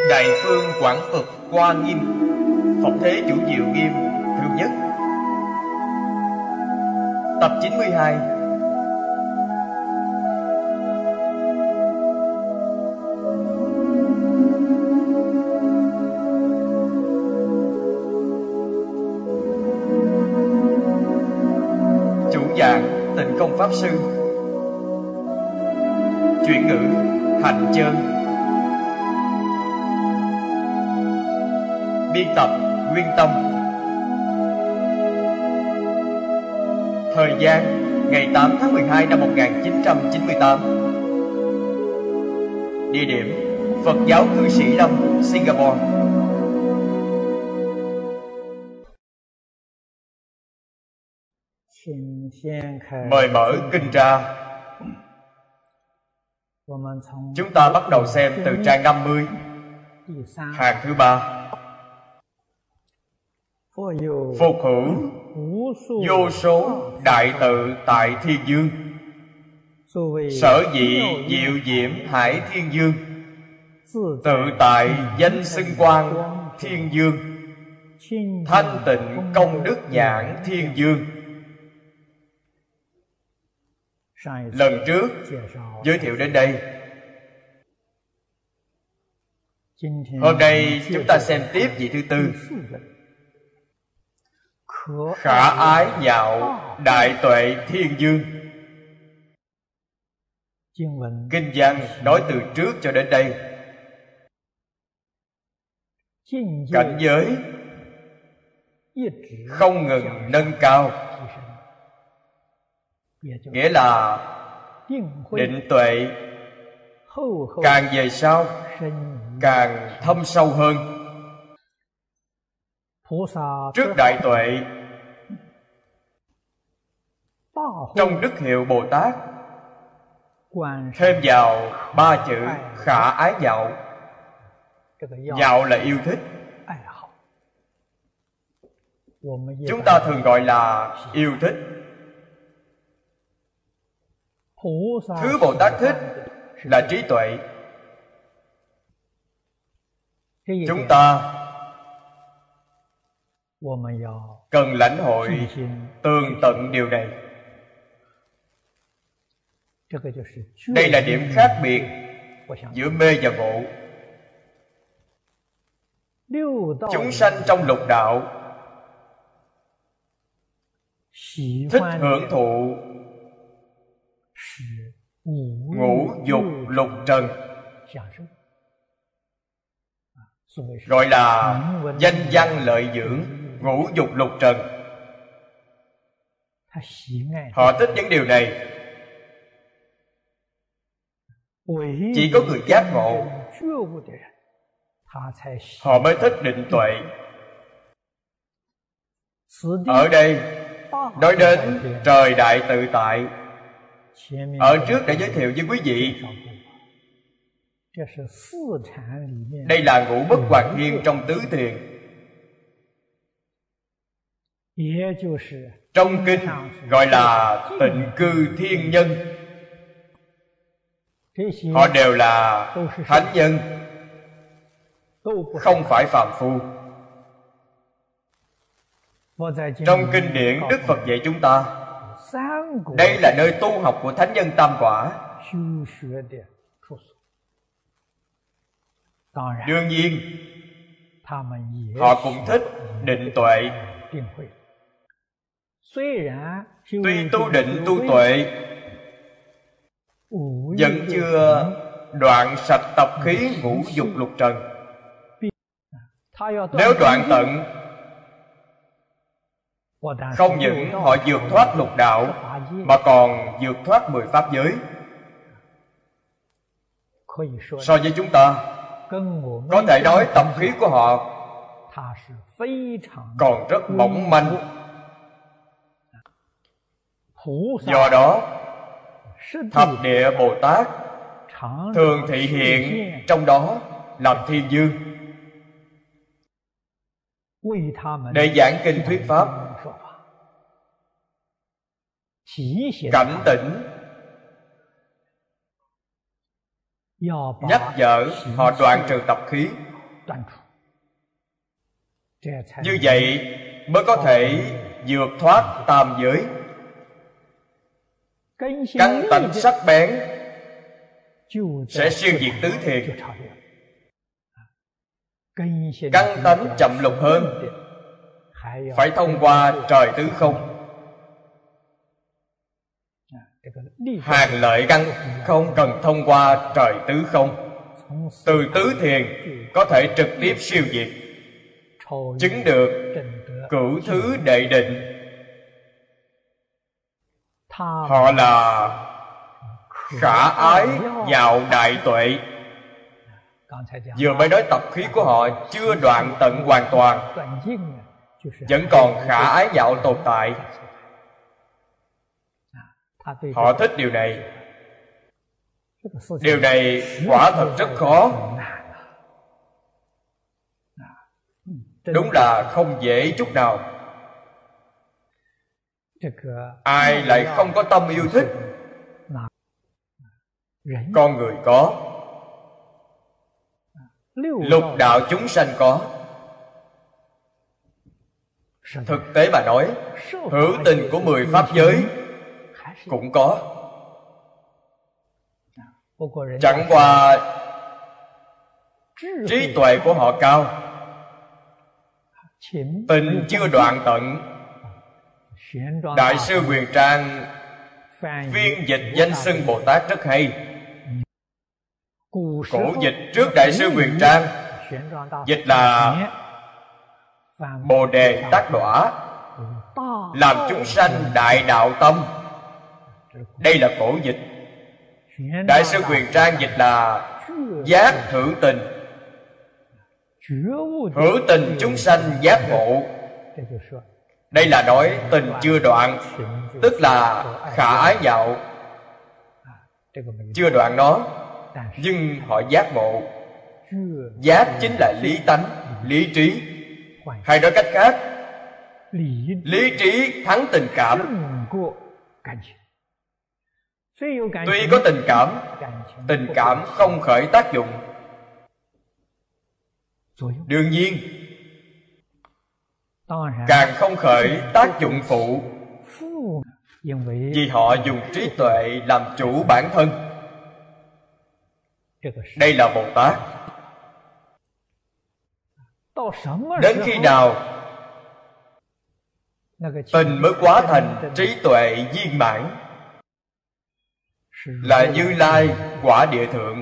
Đại phương quảng Phật Hoa Nghiêm, Phật thế chủ diệu nghiêm thứ nhất. Tập 92. Chủ giảng Tịnh Không Pháp Sư. Chuyển ngữ Hạnh Chơn. Biên tập Nguyên Tâm. Thời gian ngày 8 tháng 12 năm 1998. Địa điểm Phật giáo cư sĩ Lâm, Singapore. Mời mở kinh ra. Chúng ta bắt đầu xem từ trang 50, hàng thứ 3. Phục hữu vô số đại tự tại thiên dương, sở dĩ diệu diễm hải thiên dương, tự tại danh xưng quang thiên dương, thanh tịnh công đức nhãn thiên dương. Lần trước giới thiệu đến đây. Hôm nay chúng ta xem tiếp vị thứ tư. Khả ái nhạo đại tuệ thiên dương. Kinh văn nói từ trước cho đến đây. Cảnh giới không ngừng nâng cao, nghĩa là định tuệ càng về sau càng thâm sâu hơn. Trước đại tuệ, trong đức hiệu Bồ Tát thêm vào 3 chữ khả ái nhạo. Nhạo là yêu thích, chúng ta thường gọi là yêu thích. Thứ Bồ Tát thích là trí tuệ. Chúng ta cần lãnh hội tường tận điều này. Đây là điểm khác biệt giữa mê và ngộ. Chúng sanh trong lục đạo thích hưởng thụ ngũ dục lục trần, gọi là danh văn lợi dưỡng. Ngũ dục lục trần, họ thích những điều này. Chỉ có người giác ngộ họ mới thích định tuệ. Ở đây nói đến trời đại tự tại. Ở trước đã giới thiệu với quý vị, đây là ngũ bất hoàn thiên trong tứ thiền. Trong kinh gọi là tịnh cư thiên nhân. Họ đều là thánh nhân, không phải phàm phu. Trong kinh điển Đức Phật dạy chúng ta, đây là nơi tu học của thánh nhân tam quả. Đương nhiên họ cũng thích định tuệ. Tuy tu định tu tuệ vẫn chưa đoạn sạch tập khí ngũ dục lục trần. Nếu đoạn tận, không những họ vượt thoát lục đạo, mà còn vượt thoát 10 pháp giới. So với chúng ta, có thể nói tập khí của họ còn rất mỏng manh. Do đó thập địa Bồ Tát thường thị hiện trong đó làm thiên dương, để giảng kinh thuyết pháp, cảnh tỉnh, nhắc nhở họ đoạn trừ tập khí. Như vậy mới có thể vượt thoát tam giới. Căn tánh sắc bén sẽ siêu diệt tứ thiền. Căn tánh chậm lục hơn, phải thông qua trời tứ không. Hàng lợi căn không cần thông qua trời tứ không. Từ tứ thiền có thể trực tiếp siêu diệt, chứng được cửu thứ đệ định. Họ là khả ái vào đại tuệ. Vừa mới nói tập khí của họ chưa đoạn tận hoàn toàn, vẫn còn khả ái dạo tồn tại. Họ thích điều này. Điều này quả thật rất khó. Đúng là không dễ chút nào. Ai lại không có tâm yêu thích? Con người có, lục đạo chúng sanh có. Thực tế mà nói, hữu tình của 10 pháp giới cũng có. Chẳng qua trí tuệ của họ cao, tình chưa đoạn tận. Đại sư Huyền Trang phiên dịch danh xưng Bồ Tát rất hay. Cổ dịch trước Đại sư Huyền Trang dịch là Bồ Đề tác đọa, làm chúng sanh đại đạo tâm. Đây là cổ dịch. Đại sư Huyền Trang dịch là giác hữu tình, hữu tình chúng sanh giác ngộ. Đây là nói tình chưa đoạn, tức là khả ái dạo. Chưa đoạn nó, nhưng họ giác ngộ. Giác chính là lý tánh, lý trí. Hay nói cách khác, lý trí thắng tình cảm. Tuy có tình cảm không khởi tác dụng. Đương nhiên càng không khởi tác dụng phụ, vì họ dùng trí tuệ làm chủ bản thân. Đây là Bồ Tát. Đến khi nào tình mới quá thành trí tuệ viên mãn, là Như Lai quả địa thượng.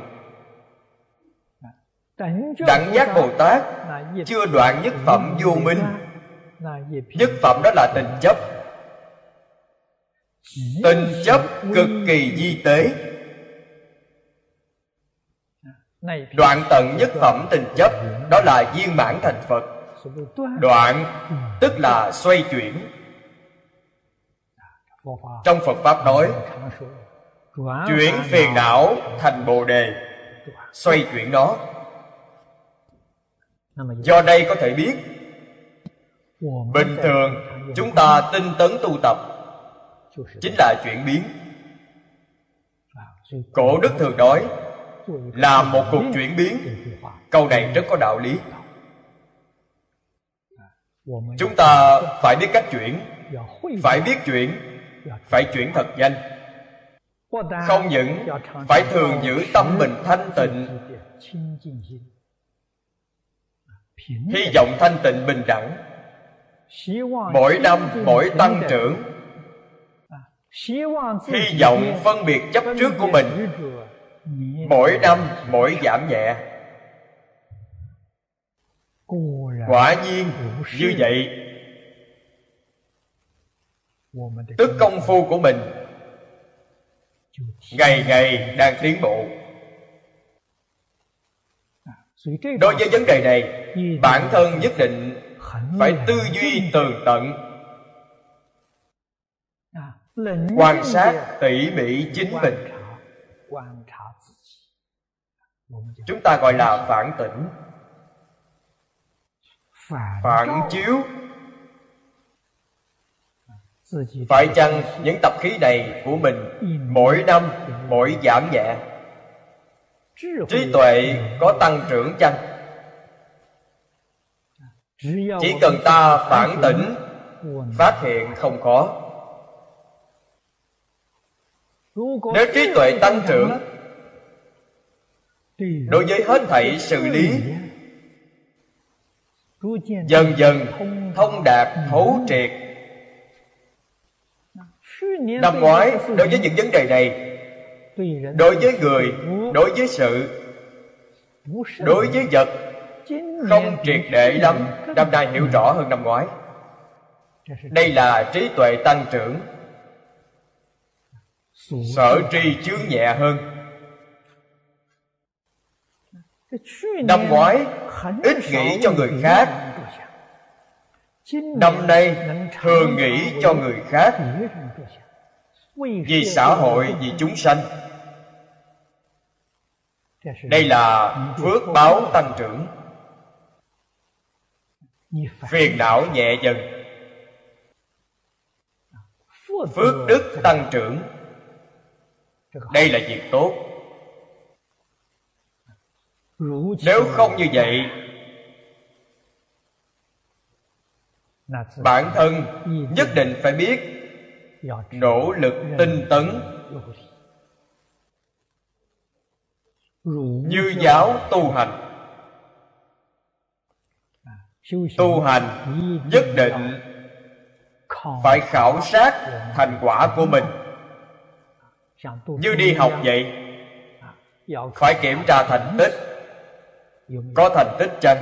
Đẳng giác Bồ Tát chưa đoạn nhất phẩm vô minh. Nhất phẩm đó là tình chấp. Tình chấp cực kỳ di tế. Đoạn tận nhất phẩm tình chấp, đó là viên mãn thành Phật. Đoạn tức là xoay chuyển. Trong Phật Pháp nói, chuyển phiền não thành Bồ Đề, xoay chuyển nó. Do đây có thể biết, bình thường chúng ta tinh tấn tu tập chính là chuyển biến. Cổ đức thường nói là một cuộc chuyển biến. Câu này rất có đạo lý. Chúng ta phải biết cách chuyển, phải biết chuyển, phải chuyển thật nhanh. Không những phải thường giữ tâm mình thanh tịnh, hy vọng thanh tịnh bình đẳng, mỗi năm mỗi tăng trưởng, hy vọng phân biệt chấp trước của mình mỗi năm mỗi giảm nhẹ. Quả nhiên như vậy, tức công phu của mình ngày ngày đang tiến bộ. Đối với vấn đề này, bản thân nhất định phải tư duy tường tận, quan sát tỉ mỉ chính mình. Chúng ta gọi là phản tỉnh, phản chiếu. Phải chăng những tập khí này của mình mỗi năm mỗi giảm nhẹ? Trí tuệ có tăng trưởng chăng? Chỉ cần ta phản tỉnh, phát hiện không có. Nếu trí tuệ tăng trưởng, đối với hết thảy sự lý dần dần thông đạt thấu triệt. Năm ngoái đối với những vấn đề này, đối với người, đối với sự, đối với vật, không triệt để lắm. Năm nay hiểu rõ hơn năm ngoái. Đây là trí tuệ tăng trưởng. Sở tri chướng nhẹ hơn. Năm ngoái ít nghĩ cho người khác, năm nay thường nghĩ cho người khác, vì xã hội, vì chúng sanh. Đây là phước báo tăng trưởng. Phiền não nhẹ dần, phước đức tăng trưởng. Đây là việc tốt. Nếu không như vậy, bản thân nhất định phải biết nỗ lực tinh tấn. Như giáo tu hành, tu hành nhất định phải khảo sát thành quả của mình. Như đi học vậy, phải kiểm tra thành tích. Có thành tích chăng?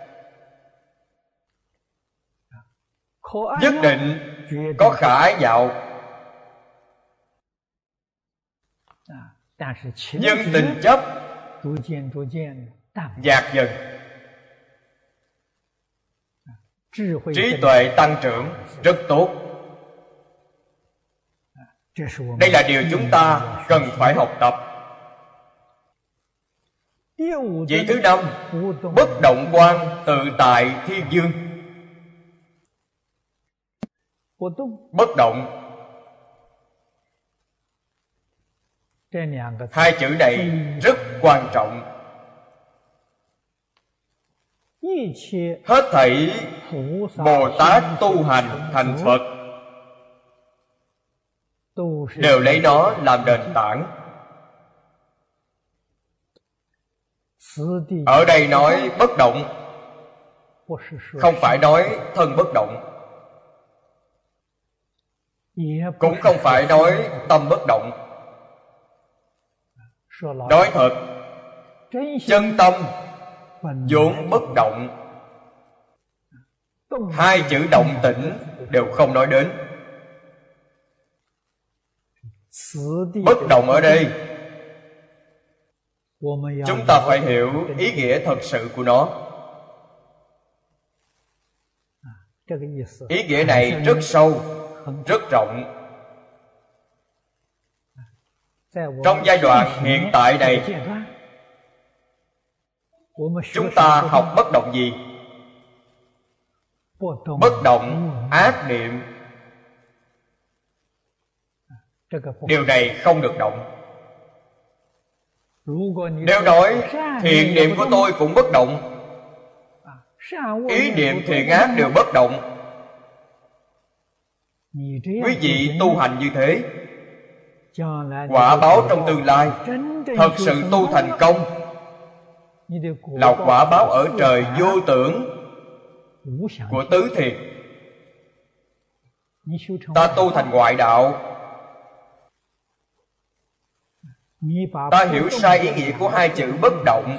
Nhất định có khả ái đạo. Nhưng tình chấp nhạt dần, trí tuệ tăng trưởng rất tốt. Đây là điều chúng ta cần phải học tập. Vị thứ năm, bất động quan tự tại thiên dương. Bất động, hai chữ này rất quan trọng. Hết thảy Bồ Tát tu hành thành Phật đều lấy nó làm nền tảng. Ở đây nói bất động, không phải nói thân bất động, cũng không phải nói tâm bất động. Nói thật, chân tâm vốn bất động. Hai chữ động tĩnh đều không nói đến. Bất động ở đây, chúng ta phải hiểu ý nghĩa thật sự của nó. Ý nghĩa này rất sâu, rất rộng. Trong giai đoạn hiện tại này, chúng ta học bất động gì? Bất động ác niệm. Điều này không được động. Nếu nói thiện niệm của tôi cũng bất động, ý niệm thiện ác đều bất động, quý vị tu hành như thế, quả báo trong tương lai thật sự tu thành công là quả báo ở trời vô tưởng của tứ thiền. Ta tu thành ngoại đạo, ta hiểu sai ý nghĩa của hai chữ bất động.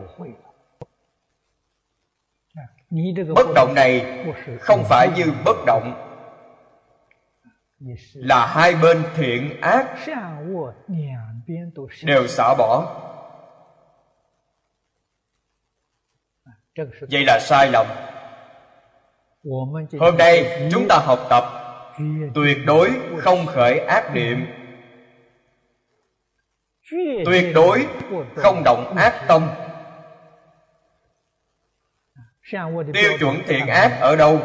Bất động này không phải như bất động, là hai bên thiện ác đều xả bỏ. Vậy là sai lầm. Hôm nay chúng ta học tập tuyệt đối không khởi ác niệm, tuyệt đối không động ác tâm. Tiêu chuẩn thiện ác ở đâu?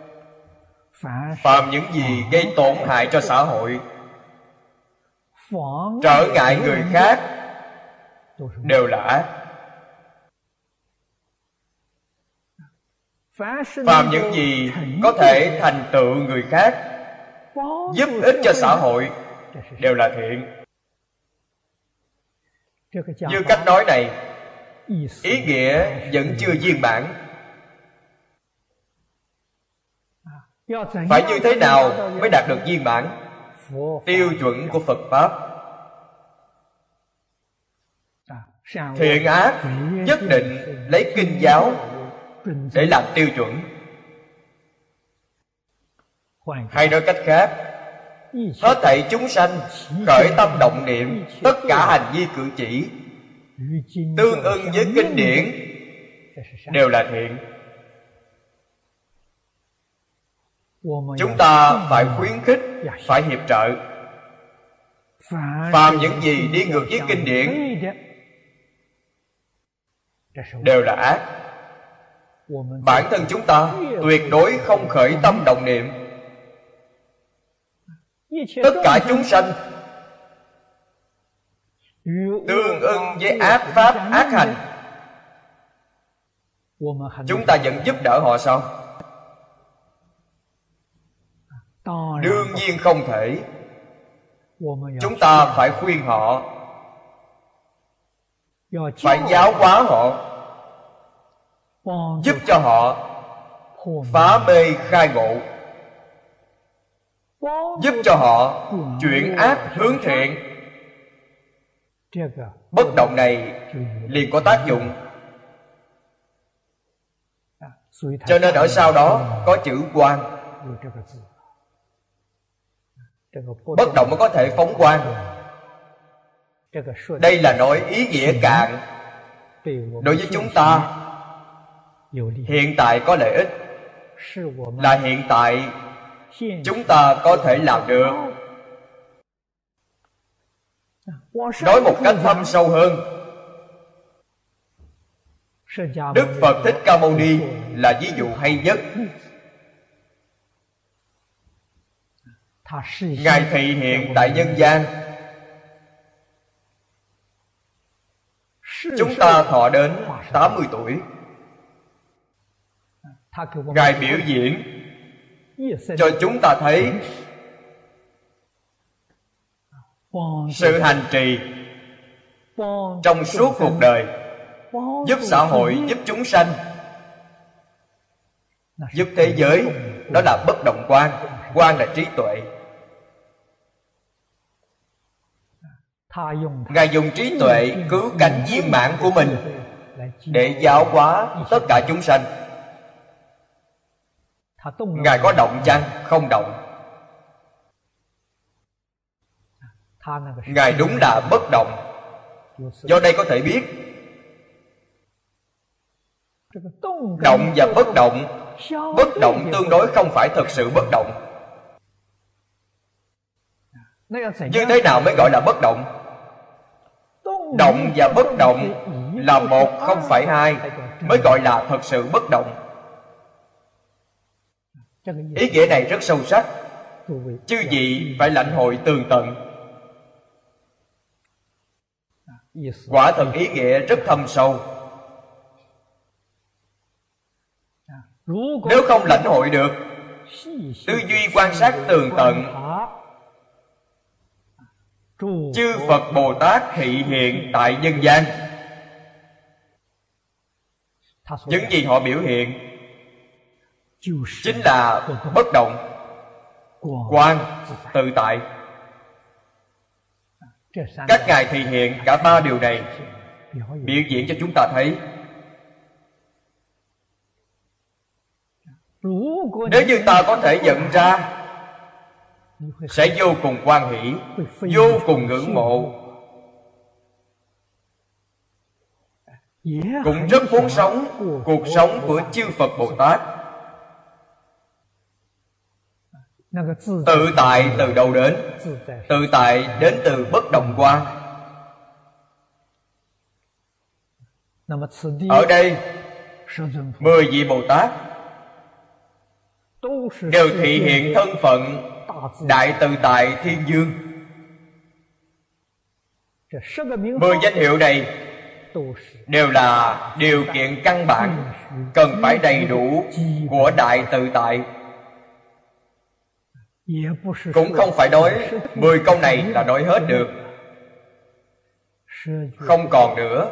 Phạm những gì gây tổn hại cho xã hội, trở ngại người khác đều là ác. phàm những gì có thể thành tựu người khác, giúp ích cho xã hội, đều là thiện. Như cách nói này, ý nghĩa vẫn chưa viên mãn. Phải như thế nào mới đạt được viên mãn? Tiêu chuẩn của Phật Pháp, thiện ác nhất định lấy kinh giáo để làm tiêu chuẩn. Hay nói cách khác, hết thảy chúng sanh khởi tâm động niệm, tất cả hành vi cử chỉ tương ưng với kinh điển đều là thiện. Chúng ta phải khuyến khích, phải hiệp trợ. Phàm những gì đi ngược với kinh điển đều là ác. Bản thân chúng ta tuyệt đối không khởi tâm động niệm. Tất cả chúng sanh tương ưng với ác pháp, ác hành, chúng ta vẫn giúp đỡ họ sao? Đương nhiên không thể. Chúng ta phải khuyên họ, phải giáo hóa họ, giúp cho họ phá mê khai ngộ, giúp cho họ chuyển ác hướng thiện. Bất động này liền có tác dụng. Cho nên ở sau đó có chữ quang. Bất động mới có thể phóng quang. Đây là nói ý nghĩa cạn. Đối với chúng ta hiện tại có lợi ích, là hiện tại chúng ta có thể làm được. Nói một cách thâm sâu hơn, Đức Phật Thích Ca Mâu Ni là ví dụ hay nhất. Ngài thị hiện tại nhân gian, chúng ta thọ đến 80 tuổi. Ngài biểu diễn cho chúng ta thấy sự hành trì trong suốt cuộc đời, giúp xã hội, giúp chúng sanh, giúp thế giới. Đó là bất động quan. Quan là trí tuệ. Ngài dùng trí tuệ cứu cánh viên mãn của mình để giáo hóa tất cả chúng sanh. Ngài có động chăng? Không động. Ngài đúng là bất động. Do đây có thể biết, động và bất động, bất động tương đối không phải thật sự bất động. Như thế nào mới gọi là bất động? Động và bất động là một, không phải hai, mới gọi là thật sự bất động. Ý nghĩa này rất sâu sắc, chư vị phải lãnh hội tường tận. Quả thật ý nghĩa rất thâm sâu. Nếu không lãnh hội được, tư duy quan sát tường tận, chư Phật Bồ Tát thị hiện tại nhân gian, những gì họ biểu hiện chính là bất động, quang, tự tại. Các ngài thị hiện cả ba điều này, biểu diễn cho chúng ta thấy. Nếu như ta có thể nhận ra, sẽ vô cùng hoan hỷ, vô cùng ngưỡng mộ, cũng rất muốn sống cuộc sống của chư Phật Bồ Tát. Tự tại từ đâu đến? Tự tại đến từ bất động quan. Ở đây 10 vị Bồ Tát đều thị hiện thân phận Đại Tự Tại Thiên Dương. 10 danh hiệu này đều là điều kiện căn bản, cần phải đầy đủ của đại tự tại. Cũng không phải nói 10 câu này là nói hết được, không còn nữa.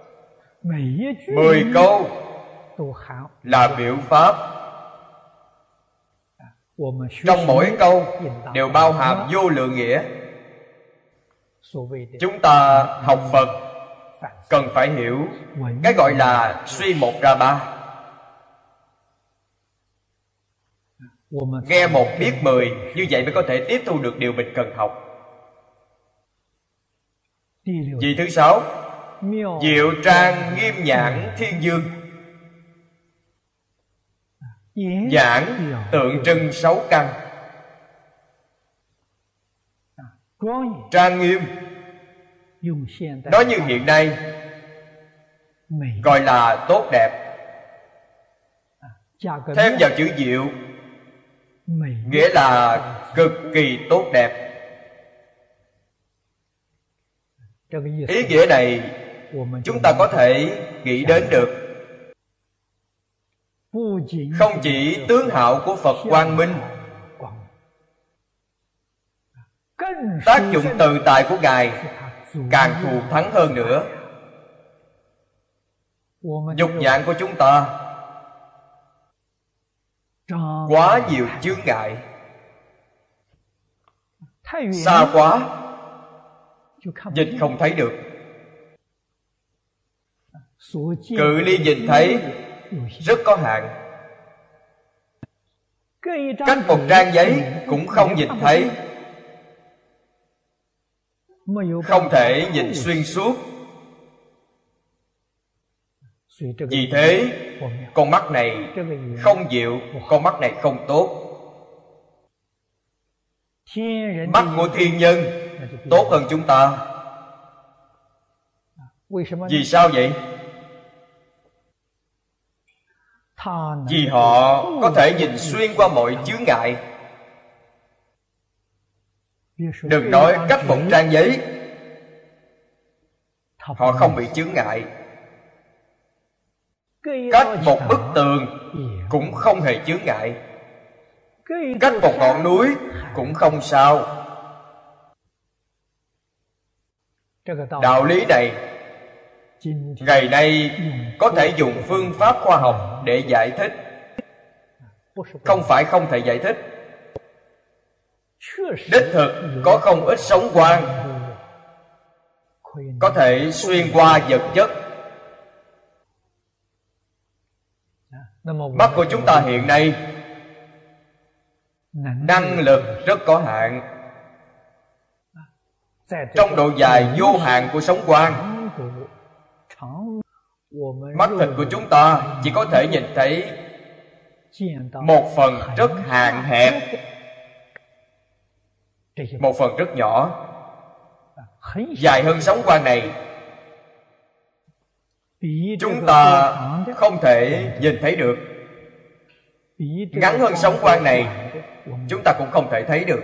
10 câu là biểu pháp, trong mỗi câu đều bao hàm vô lượng nghĩa. Chúng ta học Phật cần phải hiểu cái gọi là suy một ra ba, nghe một biết 10, như vậy mới có thể tiếp thu được điều mình cần học. Vị thứ 6, diệu trang nghiêm nhãn thiên dương. Nhãn tượng trưng 6 căn. Trang nghiêm, nói như hiện nay gọi là tốt đẹp. Thêm vào chữ diệu, nghĩa là cực kỳ tốt đẹp. Ý nghĩa này chúng ta có thể nghĩ đến được. Không chỉ tướng hạo của Phật quang minh, tác dụng tự tại của Ngài càng thù thắng hơn nữa. Dục nhãn của chúng ta quá nhiều chướng ngại, xa quá, nhìn không thấy được. Cự ly nhìn thấy rất có hạn, cách một trang giấy cũng không nhìn thấy, không thể nhìn xuyên suốt. Vì thế con mắt này không diệu, con mắt này không tốt. Mắt của thiên nhân tốt hơn chúng ta. Vì sao vậy? Vì họ có thể nhìn xuyên qua mọi chướng ngại. Đừng nói cách một trang giấy, họ không bị chướng ngại. Cách một bức tường cũng không hề chướng ngại. Cách một ngọn núi cũng không sao. Đạo lý này ngày nay có thể dùng phương pháp khoa học để giải thích. Không phải không thể giải thích. Đích thực có không ít sóng quang có thể xuyên qua vật chất. Mắt của chúng ta hiện nay năng lực rất có hạn. Trong độ dài vô hạn của sóng quang, mắt thịt của chúng ta chỉ có thể nhìn thấy một phần rất hạn hẹp, một phần rất nhỏ. Dài hơn sóng quang này chúng ta không thể nhìn thấy được. Ngắn hơn sóng quang này chúng ta cũng không thể thấy được.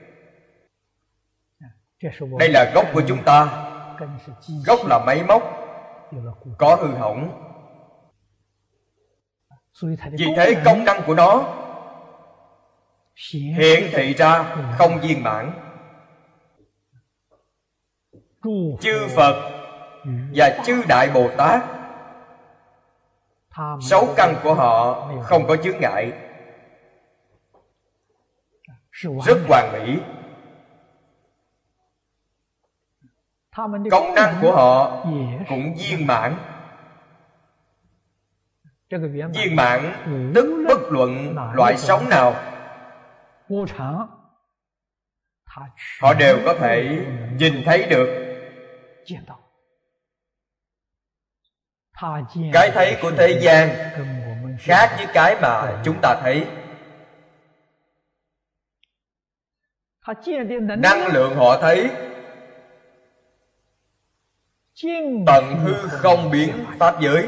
Đây là gốc của chúng ta. Gốc là máy móc, có hư hỏng. Vì thế công năng của nó hiển thị ra không viên mãn. Chư Phật và chư Đại Bồ Tát, 6 căn của họ không có chướng ngại, rất hoàn mỹ. Công năng của họ cũng viên mãn. Viên mãn tức bất luận loại sống nào, họ đều có thể nhìn thấy được. Cái thấy của thế gian khác với cái mà chúng ta thấy. Năng lượng họ thấy tận hư không biến pháp giới.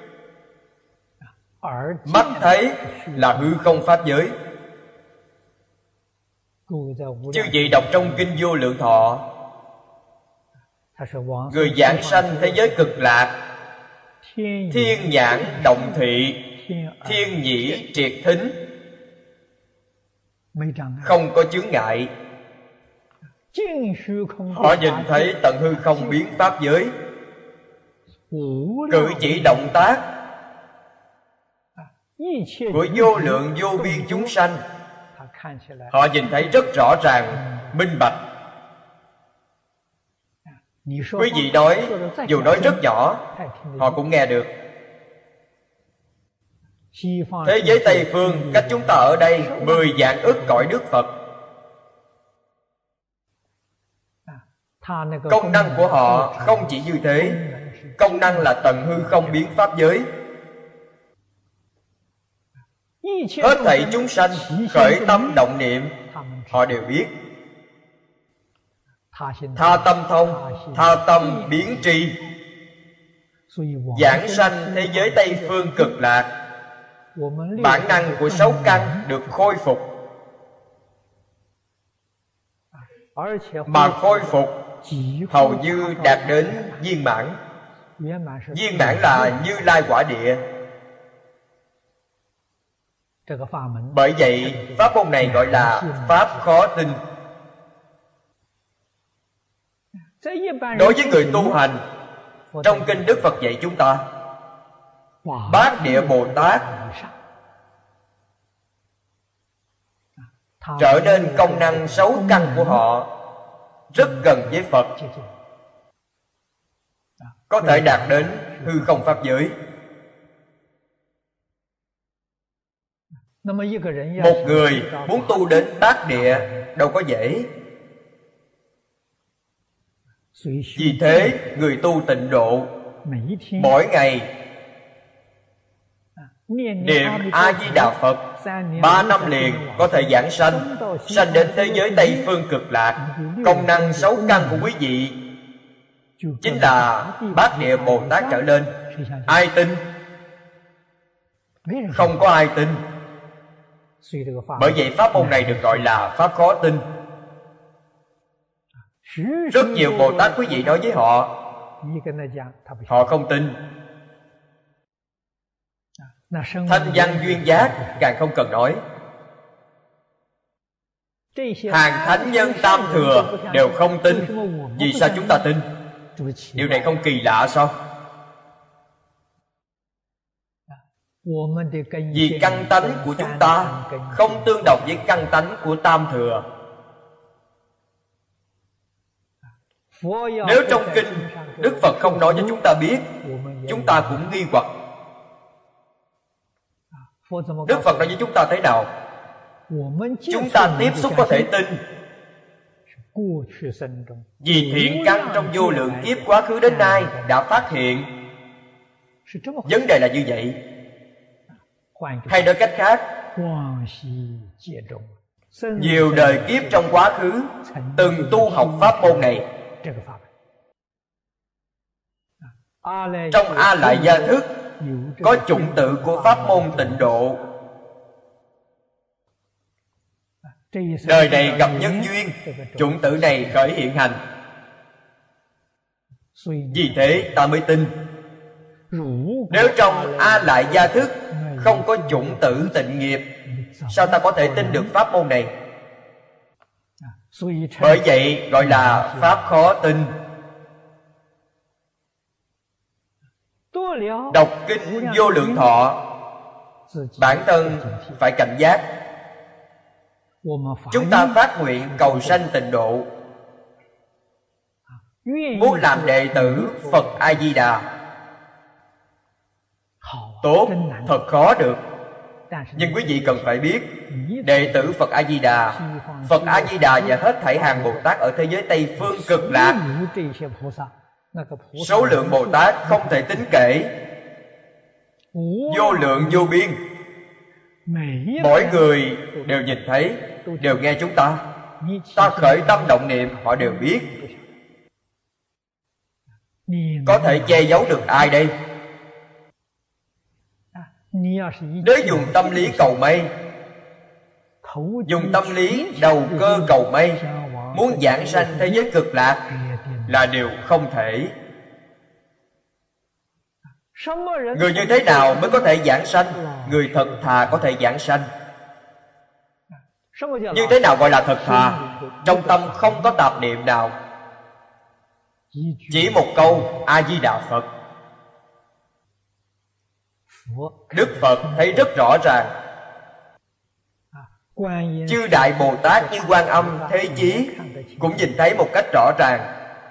Mắt thấy là hư không pháp giới. Chư vị đọc trong Kinh Vô Lượng Thọ, người giảng sanh thế giới cực lạc, thiên nhãn động thị, thiên nhĩ triệt thính, không có chướng ngại. Họ nhìn thấy tận hư không biến pháp giới, cử chỉ động tác của vô lượng vô biên chúng sanh, họ nhìn thấy rất rõ ràng, minh bạch. Quý vị nói, dù nói rất nhỏ, họ cũng nghe được. Thế giới Tây Phương cách chúng ta ở đây 10 vạn ức cõi Đức Phật. Công năng của họ không chỉ như thế. Công năng là tận hư không biến pháp giới. Hết thảy chúng sanh khởi tâm động niệm, họ đều biết. Tha tâm thông, tha tâm biến tri. Giảng sanh thế giới Tây Phương cực lạc, bản năng của 6 căn được khôi phục. Mà khôi phục hầu như đạt đến viên mãn. Viên mãn là Như Lai quả địa. Bởi vậy pháp môn này gọi là pháp khó tin. Đối với người tu hành, trong kinh Đức Phật dạy chúng ta, Bát Địa Bồ Tát trở nên công năng 6 căn của họ rất gần với Phật, có thể đạt đến hư không pháp giới. Một người muốn tu đến Bát Địa đâu có dễ. Vì thế người tu tịnh độ mỗi ngày niệm A-di-đà Phật 3 năm liền có thể giảng sanh, sanh đến thế giới Tây Phương cực lạc. Công năng 6 căn của quý vị chính là Bát Địa Bồ Tát trở lên. Ai tin? Không có ai tin. Bởi vậy pháp môn này được gọi là pháp khó tin. Rất nhiều Bồ Tát quý vị nói với họ, họ không tin. Thanh văn duyên giác càng không cần nói. Hàng thánh nhân tam thừa đều không tin. Vì sao chúng ta tin? Điều này không kỳ lạ sao? Vì căn tánh của chúng ta không tương đồng với căn tánh của tam thừa. Nếu trong kinh Đức Phật không nói cho chúng ta biết, chúng ta cũng nghi hoặc. Đức Phật nói với chúng ta thế nào? Chúng ta tiếp xúc có thể tin. Vì thiện căn trong vô lượng kiếp quá khứ đến nay đã phát hiện. Vấn đề là như vậy. Hay nói cách khác, nhiều đời kiếp trong quá khứ từng tu học pháp môn này. Trong A Lại Gia Thức có chủng tử của pháp môn tịnh độ. Đời này gặp nhân duyên, chủng tử này khởi hiện hành. Vì thế ta mới tin. Nếu trong A Lại Gia Thức không có chủng tử tịnh nghiệp, sao ta có thể tin được pháp môn này? Bởi vậy gọi là pháp khó tin. Đọc kinh Vô Lượng Thọ, bản thân phải cảnh giác. Chúng ta phát nguyện cầu sanh tịnh độ, muốn làm đệ tử Phật A-di-đà. Tốt, thật khó được. Nhưng quý vị cần phải biết, đệ tử Phật A-di-đà, Phật A-di-đà và hết thảy hàng Bồ Tát ở thế giới Tây Phương cực lạc, số lượng Bồ Tát không thể tính kể, vô lượng vô biên. Mỗi người đều nhìn thấy, đều nghe chúng ta. Ta khởi tâm động niệm, họ đều biết. Có thể che giấu được ai đây? Nếu dùng tâm lý cầu mây, dùng tâm lý đầu cơ cầu may, muốn giảng sanh thế giới cực lạc, là điều không thể. Người như thế nào mới có thể giảng sanh? Người thật thà có thể giảng sanh. Như thế nào gọi là thật thà? Trong tâm không có tạp niệm nào, chỉ một câu A Di Đà Phật. Đức Phật thấy rất rõ ràng. Chư Đại Bồ Tát như Quan Âm, Thế Chí cũng nhìn thấy một cách rõ ràng.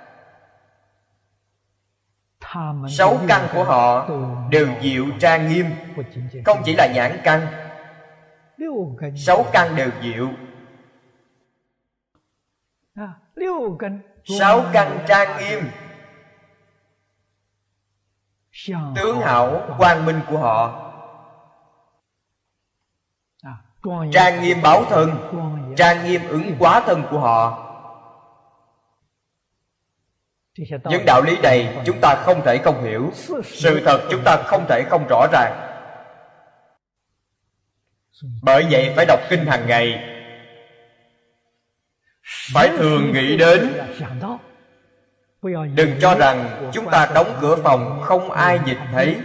6 căn của họ đều diệu trang nghiêm, không chỉ là nhãn căn. 6 căn đều diệu. 6 căn trang nghiêm, tướng hảo quang minh của họ. Trang nghiêm báo thân, trang nghiêm ứng hóa thân của họ. Những đạo lý này chúng ta không thể không hiểu. Sự thật chúng ta không thể không rõ ràng. Bởi vậy phải đọc kinh hàng ngày, phải thường nghĩ đến. Đừng cho rằng chúng ta đóng cửa phòng không ai nhìn thấy.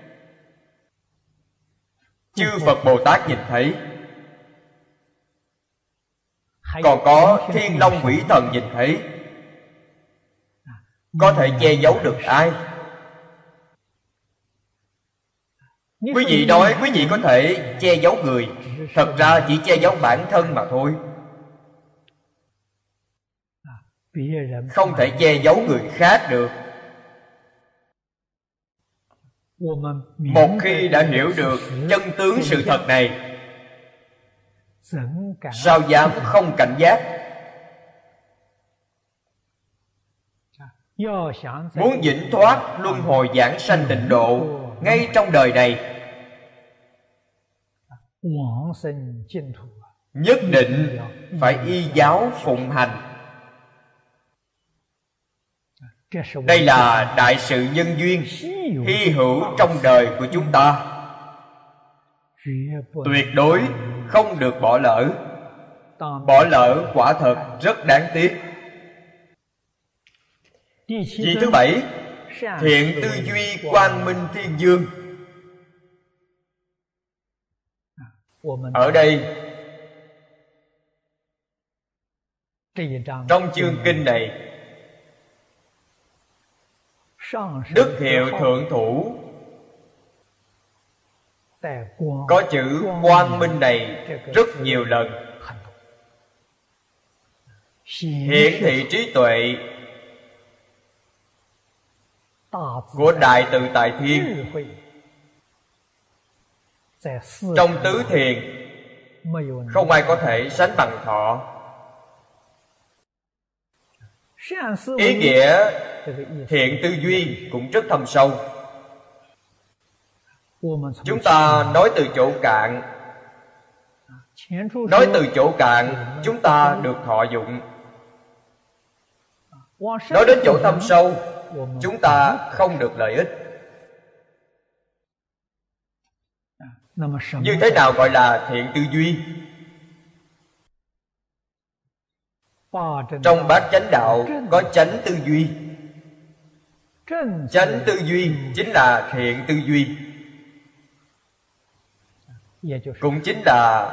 Chư Phật Bồ Tát nhìn thấy, còn có thiên long quỷ thần nhìn thấy. Có thể che giấu được ai? Quý vị nói quý vị có thể che giấu người, thật ra chỉ che giấu bản thân mà thôi, không thể che giấu người khác được. Một khi đã hiểu được chân tướng sự thật này, sao dám không cảnh giác? Muốn vĩnh thoát luân hồi giảng sanh tịnh độ ngay trong đời này, nhất định phải y giáo phụng hành. Đây là đại sự nhân duyên hy hữu trong đời của chúng ta, tuyệt đối không được bỏ lỡ. Bỏ lỡ quả thật rất đáng tiếc. Vị thứ 7, thiện tư duy quang minh thiên dương. Ở đây, trong chương kinh này, Đức Hiệu Thượng Thủ có chữ quang minh này rất nhiều lần. Hiển thị trí tuệ của Đại Tự Tại Thiên. Trong tứ thiền không ai có thể sánh bằng thọ. Ý nghĩa thiện tư duy cũng rất thâm sâu. Chúng ta nói từ chỗ cạn, nói từ chỗ cạn chúng ta được thọ dụng. Nói đến chỗ thâm sâu, chúng ta không được lợi ích. Như thế nào gọi là thiện tư duy? Trong bát chánh đạo có chánh tư duy. Chánh tư duy chính là thiện tư duy, cũng chính là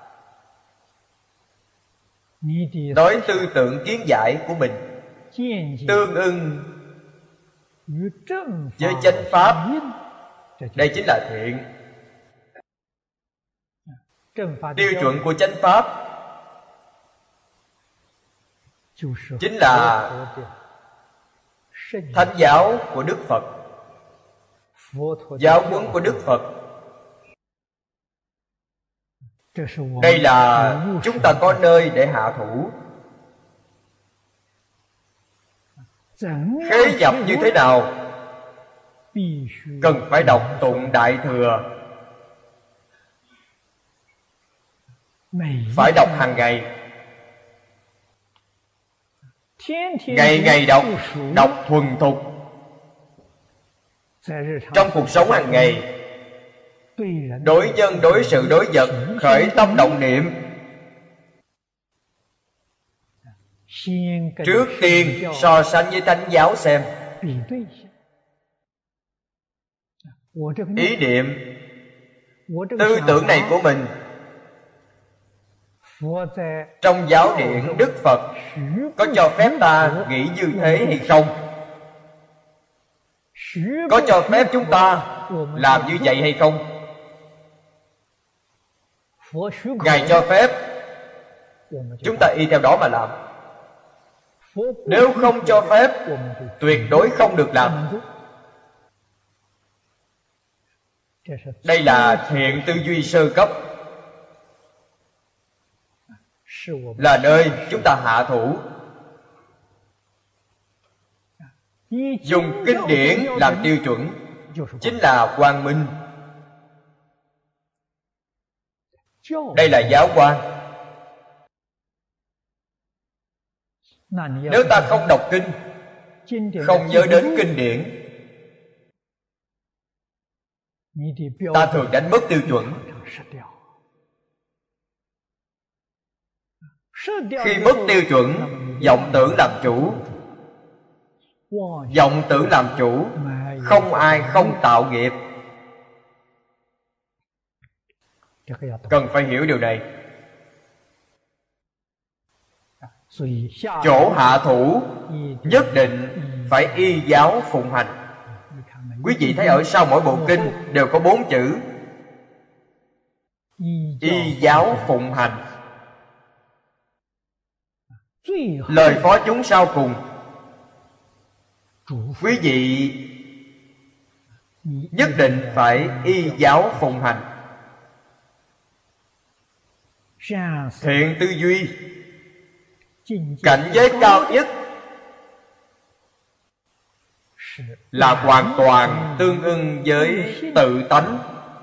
nói tư tưởng kiến giải của mình tương ưng với chánh pháp. Đây chính là thiện. Tiêu chuẩn của chánh pháp chính là thánh giáo của Đức Phật, giáo huấn của Đức Phật. Đây là chúng ta có nơi để hạ thủ. Khế nhập như thế nào? Cần phải đọc tụng Đại Thừa, phải đọc hàng ngày. Ngày ngày đọc, đọc thuần thục. Trong cuộc sống hàng ngày, đối nhân, đối sự, đối vật khởi tâm động niệm Trước tiên so sánh với Thánh giáo xem. Ý niệm, tư tưởng này của mình trong giáo điển Đức Phật có cho phép ta nghĩ như thế hay không? Có cho phép chúng ta làm như vậy hay không? Ngài cho phép, chúng ta y theo đó mà làm. Nếu không cho phép, tuyệt đối không được làm. Đây là thiện tư duy sơ cấp, là nơi chúng ta hạ thủ. Dùng kinh điển làm tiêu chuẩn chính là quang minh. Đây là giáo quan. Nếu ta không đọc kinh, không nhớ đến kinh điển, ta thường đánh mất tiêu chuẩn. Khi mất tiêu chuẩn, vọng tưởng làm chủ. Vọng tưởng làm chủ, không ai không tạo nghiệp. Cần phải hiểu điều này. Chỗ hạ thủ nhất định phải y giáo phụng hành. Quý vị thấy ở sau mỗi bộ kinh đều có 4 chữ y giáo phụng hành. Lời phó chúng sau cùng, quý vị nhất định phải y giáo phụng hành. Thiện tư duy, cảnh giới cao nhất là hoàn toàn tương ưng với tự tánh.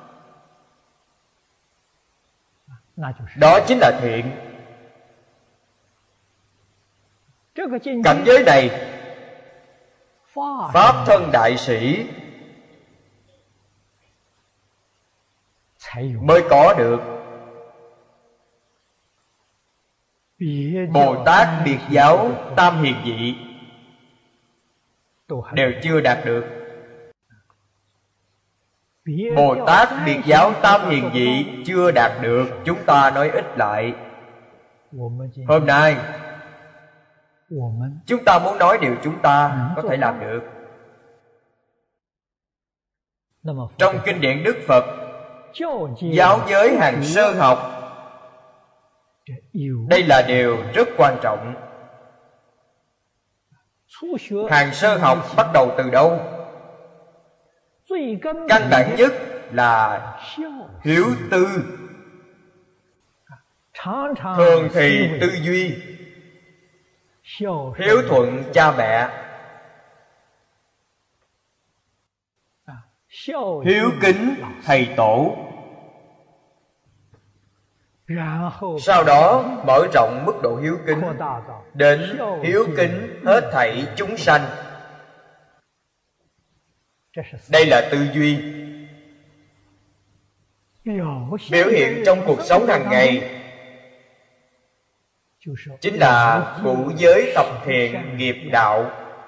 Đó chính là thiện. Cảnh giới này, Pháp thân đại sĩ mới có được. Bồ Tát biệt giáo tam hiền vị đều chưa đạt được. Bồ Tát biệt giáo tam hiền vị chưa đạt được, chúng ta nói ít lại. Hôm nay chúng ta muốn nói điều chúng ta có thể làm được. Trong kinh điển Đức Phật, giáo giới hàng sơ học, đây là điều rất quan trọng. Hàng sơ học bắt đầu từ đâu? Căn bản nhất là hiếu tư. Thường thì tư duy hiếu thuận cha mẹ, hiếu kính thầy tổ. Sau đó mở rộng mức độ hiếu kính đến hiếu kính hết thảy chúng sanh. Đây là tư duy biểu hiện trong cuộc sống hàng ngày, chính là ngũ giới tập thiện nghiệp đạo.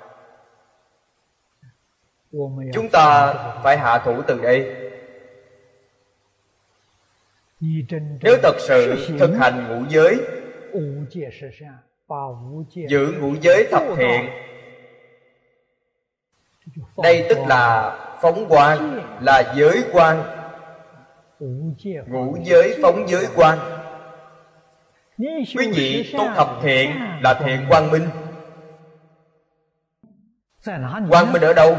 Chúng ta phải hạ thủ từ đây. Nếu thật sự thực hành ngũ giới, giữ ngũ giới thập thiện, đây tức là phóng quang, là giới quang. Ngũ giới phóng giới quang. Quý vị tu thập thiện là thiện quang minh. Quang minh ở đâu?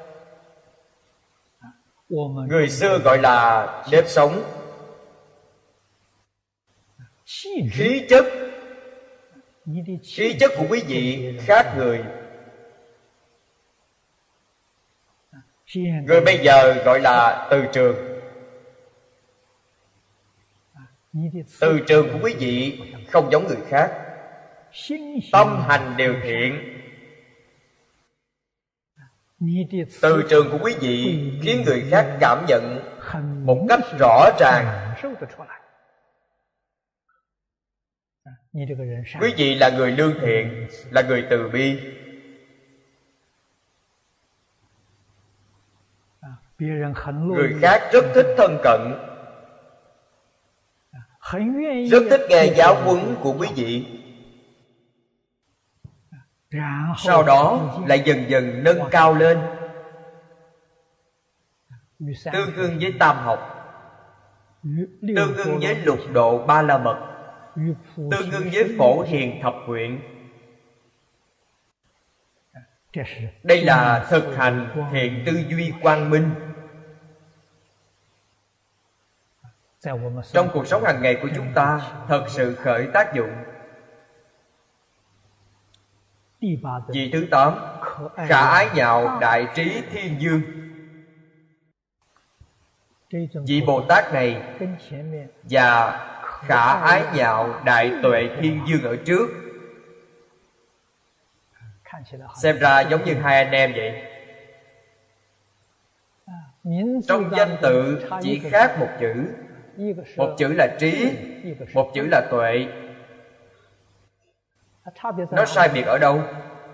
Người xưa gọi là nếp sống. Khí chất, khí chất của quý vị khác người. Người bây giờ gọi là từ trường. Từ trường của quý vị không giống người khác. Tâm hành đều thiện. Từ trường của quý vị khiến người khác cảm nhận một cách rõ ràng. Quý vị là người lương thiện, là người từ bi. Người khác rất thích thân cận, rất thích nghe giáo huấn của quý vị. Sau đó lại dần dần nâng cao lên, tương ưng với tam học, tương ưng với lục độ ba la mật, tương ưng với phổ hiền thập nguyện. Đây là thực hành thiện tư duy quang minh. Trong cuộc sống hàng ngày của chúng ta thật sự khởi tác dụng. Vị thứ 8, khả ái nhạo đại trí thiên dương. Vị Bồ Tát này và khả ái nhạo đại tuệ thiên dương ở trước xem ra giống như hai anh em vậy. Trong danh tự chỉ khác một chữ. Một chữ là trí, một chữ là tuệ. Nó sai biệt ở đâu?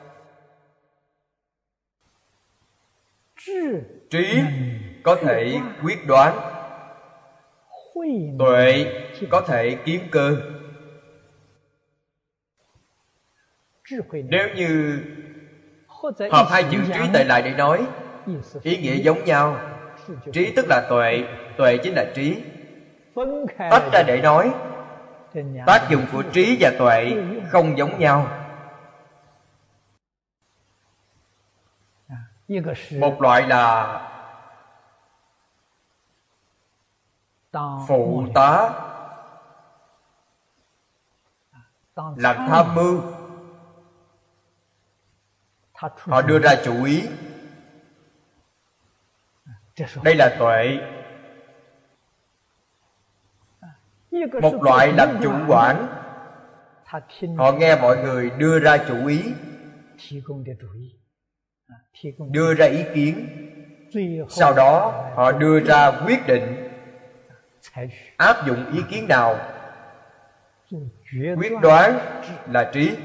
Trí có thể quyết đoán, tuệ có thể kiếm cơ. Nếu như hợp hai chữ trí tuệ lại để nói, ý nghĩa giống nhau. Trí tức là tuệ, tuệ chính là trí. Tách ra để nói, tác dụng của trí và tuệ không giống nhau. Một loại là phụ tá, làm tham mưu. Họ đưa ra chủ ý. Đây là tuệ. Một loại làm chủ quản. Họ nghe mọi người đưa ra chủ ý, đưa ra ý kiến, sau đó họ đưa ra quyết định, áp dụng ý kiến nào. Quyết đoán là trí.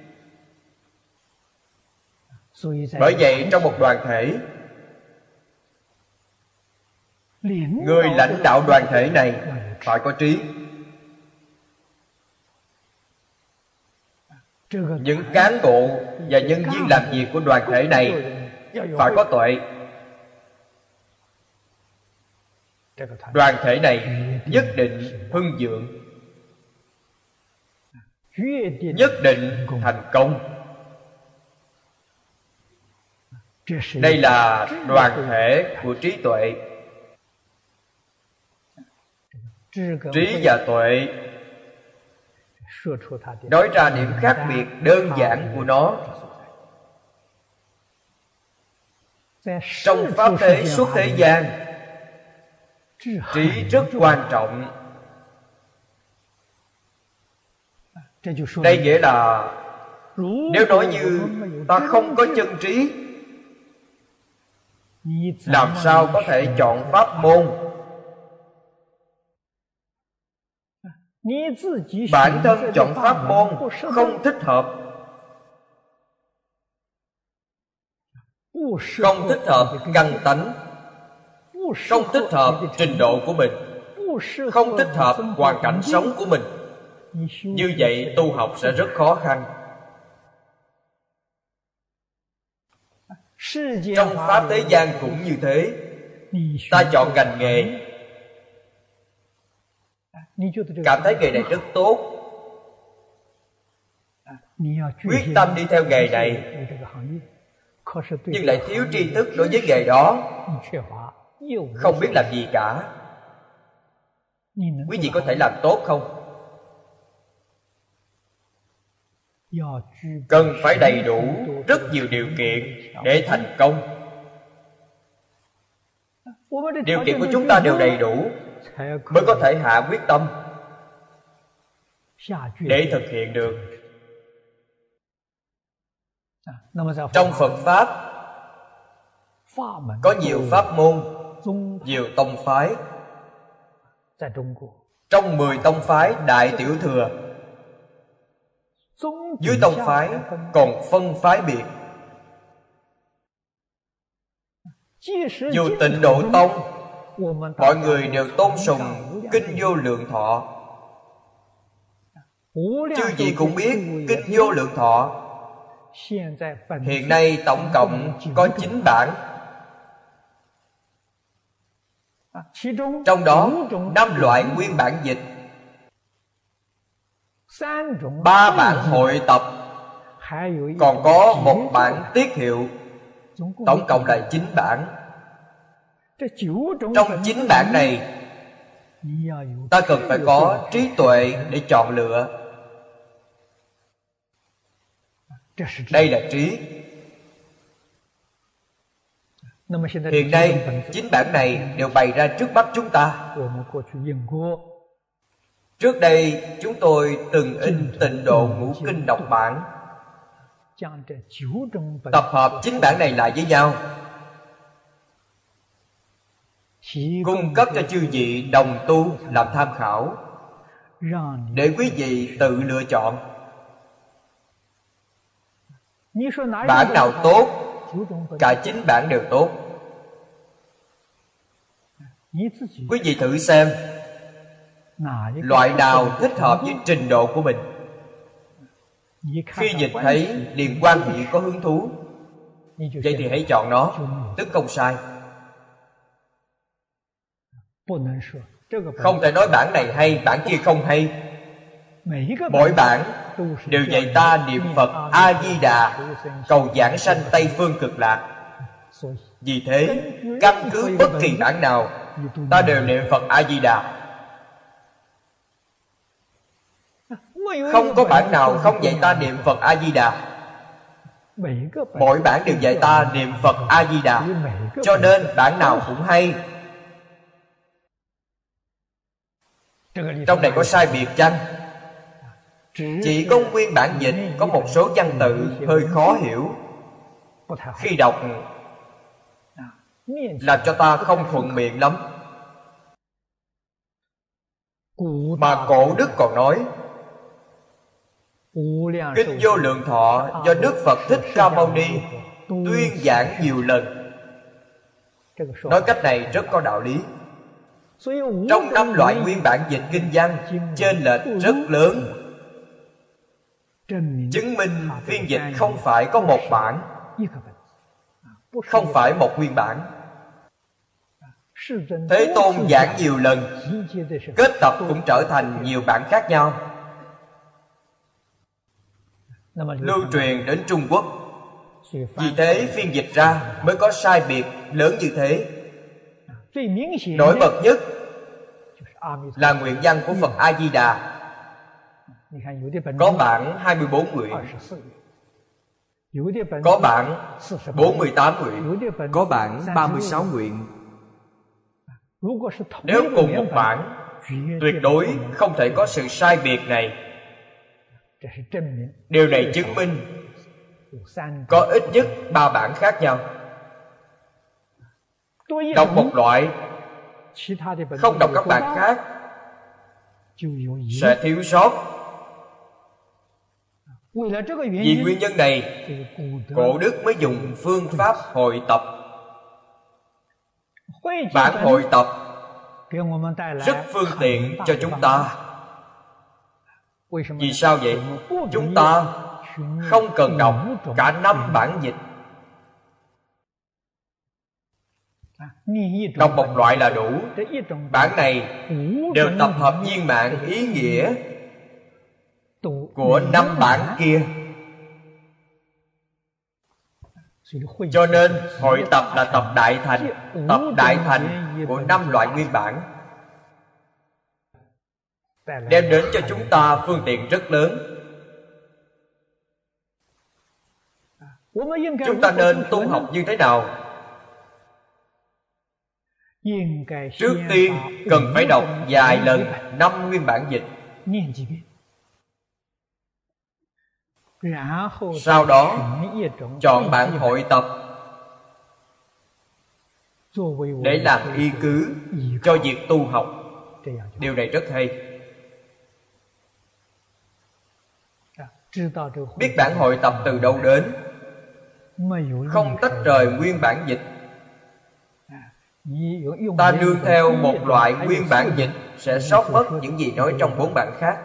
Bởi vậy trong một đoàn thể, người lãnh đạo đoàn thể này phải có trí. Những cán bộ và nhân viên làm việc của đoàn thể này phải có tuệ. Đoàn thể này nhất định hưng vượng, nhất định thành công. Đây là đoàn thể của trí tuệ. Trí và tuệ nói ra điểm khác biệt đơn giản của nó. Trong pháp thế suốt thế gian, trí rất quan trọng. Đây nghĩa là nếu nói như ta không có chân trí, làm sao có thể chọn pháp môn? Bản thân chọn pháp môn không thích hợp, không thích hợp căn tánh, không thích hợp trình độ của mình, không thích hợp hoàn cảnh sống của mình. Như vậy tu học sẽ rất khó khăn. Trong pháp thế gian cũng như thế. Ta chọn ngành nghề, cảm thấy nghề này rất tốt, quyết tâm đi theo nghề này, nhưng lại thiếu tri thức đối với nghề đó, không biết làm gì cả. Quý vị có thể làm tốt không? Cần phải đầy đủ rất nhiều điều kiện để thành công. Điều kiện của chúng ta đều đầy đủ mới có thể hạ quyết tâm để thực hiện được. Trong Phật Pháp có nhiều pháp môn, nhiều tông phái. Trong 10 tông phái Đại Tiểu Thừa Dưới tông phái còn phân phái biệt. Dù Tịnh Độ Tông, mọi người đều tôn sùng Kinh Vô Lượng Thọ. Chư vị cũng biết Kinh Vô Lượng Thọ hiện nay tổng cộng có 9 bản. Trong đó 5 loại nguyên bản dịch, 3 bản hội tập, còn có 1 bản tiết hiệu. Tổng cộng là 9 bản. Trong 9 bản này, ta cần phải có trí tuệ để chọn lựa. Đây là trí. Hiện nay 9 bản này đều bày ra trước mắt chúng ta. Trước đây chúng tôi từng in Tịnh Độ Ngũ Kinh độc bản, tập hợp 9 bản này lại với nhau, cung cấp cho chư vị đồng tu làm tham khảo, để quý vị tự lựa chọn. Bản nào tốt, cả 9 bản đều tốt. Quý vị thử xem loại nào thích hợp với trình độ của mình. Khi dịch thấy liền quan hệ có hứng thú, vậy thì hãy chọn nó, tức không sai. Không thể nói bản này hay, bản kia không hay. Mỗi bản đều dạy ta niệm Phật A-di-đà, cầu giảng sanh Tây Phương Cực Lạc. Vì thế, căn cứ bất kỳ bản nào, ta đều niệm Phật A-di-đà. Không có bản nào không dạy ta niệm Phật A-di-đà. Mỗi bản đều dạy ta niệm Phật A-di-đà, cho nên bản nào cũng hay. Trong này có sai biệt chăng? Chỉ có nguyên bản dịch có một số văn tự hơi khó hiểu, khi đọc làm cho ta không thuận miệng lắm. Mà Cổ Đức còn nói, Kinh Vô Lượng Thọ do Đức Phật Thích Ca Mâu Ni tuyên giảng nhiều lần. Nói cách này rất có đạo lý. Trong 5 loại nguyên bản dịch kinh văn, chênh lệch rất lớn, chứng minh phiên dịch không phải có một bản, không phải một nguyên bản. Thế Tôn giảng nhiều lần, kết tập cũng trở thành nhiều bản khác nhau, lưu truyền đến Trung Quốc. Vì thế phiên dịch ra mới có sai biệt lớn như thế. Nổi bật nhất là nguyện văn của Phật A-di-đà. Có bản 24 nguyện, có bản 48 nguyện, có bản 36 nguyện. Nếu cùng một bản, tuyệt đối không thể có sự sai biệt này. Điều này chứng minh có ít nhất 3 bản khác nhau. Đọc một loại, không đọc các bản khác sẽ thiếu sót. Vì nguyên nhân này, Cổ Đức mới dùng phương pháp hội tập. Bản hội tập rất phương tiện cho chúng ta. Vì sao vậy? Chúng ta không cần đọc cả 5 bản dịch. Đọc một loại là đủ. Bản này đều tập hợp viên mãn ý nghĩa của 5 bản kia. Cho nên hội tập là tập đại thành. Tập đại thành của 5 loại nguyên bản, đem đến cho chúng ta phương tiện rất lớn. Chúng ta nên tu học như thế nào? Trước tiên cần phải đọc vài lần 5 nguyên bản dịch. Sau đó chọn bản hội tập để làm y cứ cho việc tu học. Điều này rất hay. biết bản hội tập từ đâu đến, không tách rời nguyên bản dịch. Ta nương theo một loại nguyên bản dịch sẽ sót mất những gì nói trong 4 bản khác.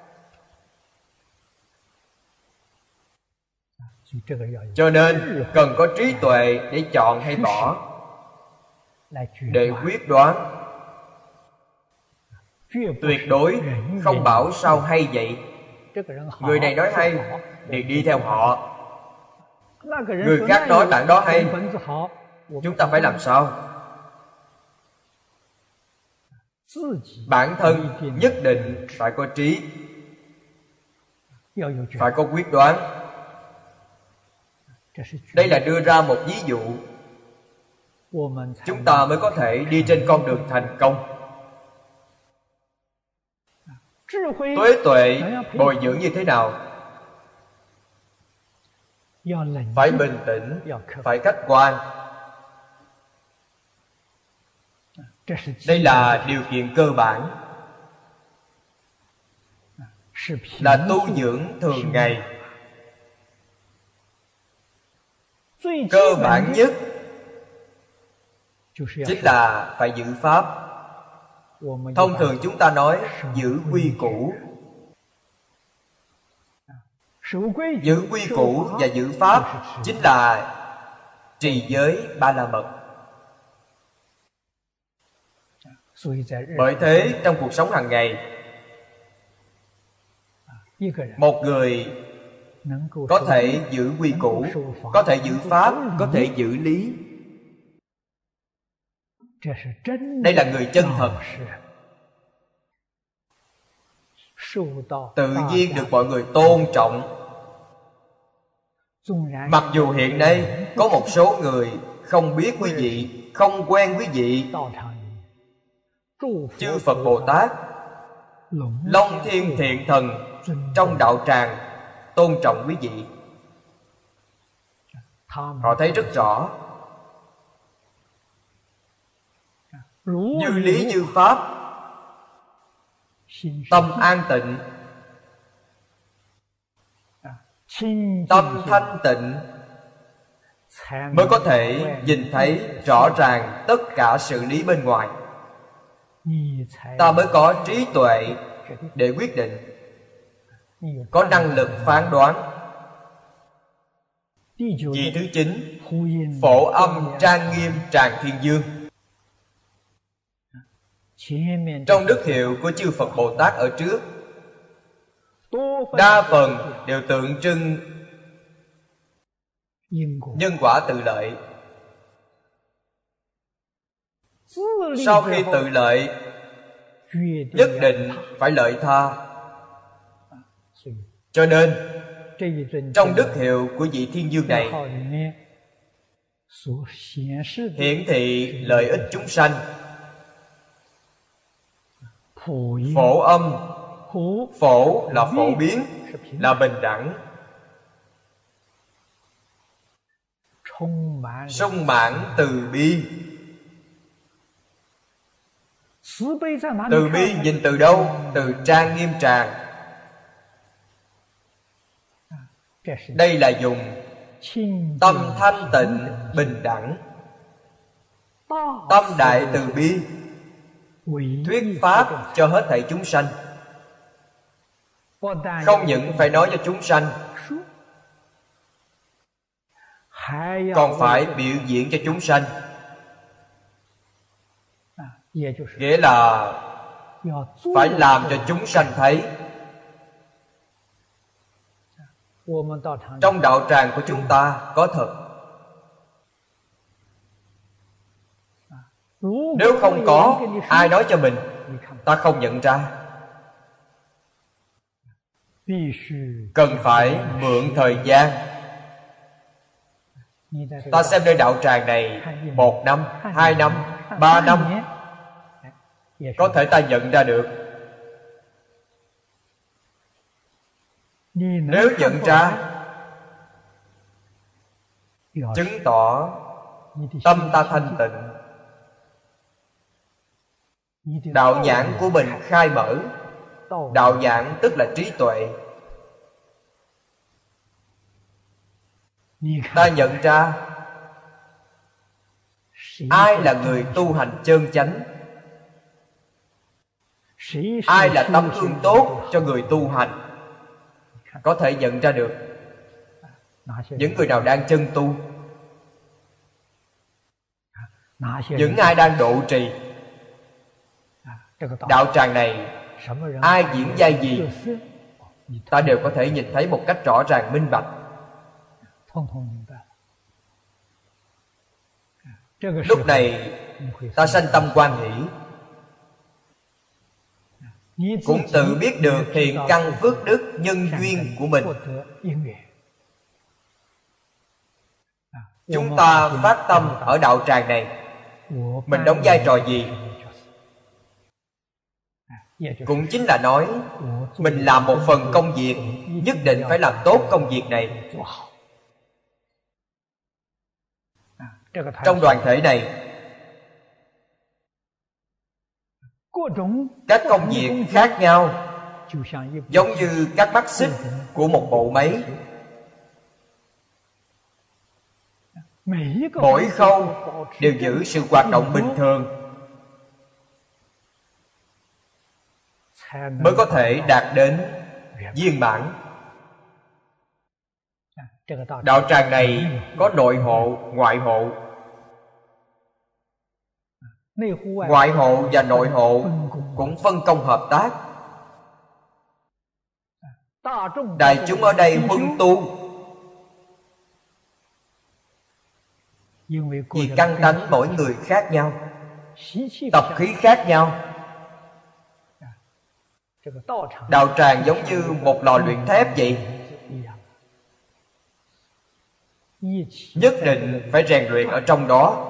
Cho nên cần có trí tuệ để chọn hay bỏ, để quyết đoán. Tuyệt đối không bảo sao hay vậy, người này nói hay thì đi theo họ, người khác nói bạn đó hay, chúng ta phải làm sao? Bản thân nhất định phải có trí, phải có quyết đoán. Đây là đưa ra một ví dụ, chúng ta mới có thể đi trên con đường thành công. Tuế tuệ bồi dưỡng như thế nào? Phải bình tĩnh, phải khách quan. Đây là điều kiện cơ bản, là tu dưỡng thường ngày. Cơ bản nhất chính là phải giữ pháp. Thông thường chúng ta nói giữ quy củ. Giữ quy củ và giữ pháp chính là trì giới Ba La Mật. Bởi thế trong cuộc sống hàng ngày, một người có thể giữ quy củ, có thể giữ pháp, có thể giữ lý. Đây là người chân thật, tự nhiên được mọi người tôn trọng. Mặc dù hiện nay có một số người không biết quý vị, không quen quý vị, chư Phật Bồ Tát, Long Thiên Thiện Thần trong đạo tràng tôn trọng quý vị. Họ thấy rất rõ, như lý như pháp, tâm an tịnh, tâm thanh tịnh, mới có thể nhìn thấy rõ ràng tất cả sự lý bên ngoài. Ta mới có trí tuệ để quyết định, có năng lực phán đoán. Vị thứ 9, phổ âm trang nghiêm tràng thiên dương. Trong đức hiệu của chư Phật Bồ Tát ở trước, đa phần đều tượng trưng nhân quả tự lợi. Sau khi tự lợi, nhất định phải lợi tha. Cho nên trong đức hiệu của vị thiên dương này hiển thị lợi ích chúng sanh. Phổ âm, phổ là phổ biến, là bình đẳng, sung mãn từ bi. Từ bi nhìn từ đâu? Từ trang nghiêm tràng. Đây là dùng tâm thanh tịnh bình đẳng, tâm đại từ bi, thuyết pháp cho hết thảy chúng sanh. Không những phải nói cho chúng sanh, còn phải biểu diễn cho chúng sanh. Nghĩa là phải làm cho chúng sanh thấy. Trong đạo tràng của chúng ta có thật. Nếu không có ai nói cho mình, ta không nhận ra. Cần phải mượn thời gian. Ta xem nơi đạo tràng này 1 năm, 2 năm, 3 năm, có thể ta nhận ra được. Nếu nhận ra, chứng tỏ tâm ta thanh tịnh, đạo nhãn của mình khai mở. Đạo nhãn tức là trí tuệ. ta nhận ra ai là người tu hành chân chánh, ai là tấm gương tốt cho người tu hành. Có thể nhận ra được những người nào đang chân tu, những ai đang độ trì. Đạo tràng này ai diễn vai gì, ta đều có thể nhìn thấy một cách rõ ràng minh bạch. Lúc này ta sanh tâm hoan hỷ, cũng tự biết được thiện căn phước đức nhân duyên của mình. Chúng ta phát tâm ở đạo tràng này, mình đóng vai trò gì? Cũng chính là nói mình làm một phần công việc, nhất định phải làm tốt công việc này. Trong đoàn thể này, các công việc khác nhau, giống như các mắt xích của một bộ máy. Mỗi khâu đều giữ sự hoạt động bình thường, mới có thể đạt đến viên mãn. Đạo tràng này có nội hộ, ngoại hộ. Ngoại hộ và nội hộ cũng phân công hợp tác. Đại chúng ở đây huấn tu vì căn tánh mỗi người khác nhau, tập khí khác nhau. Đạo tràng giống như một lò luyện thép vậy, nhất định phải rèn luyện ở trong đó.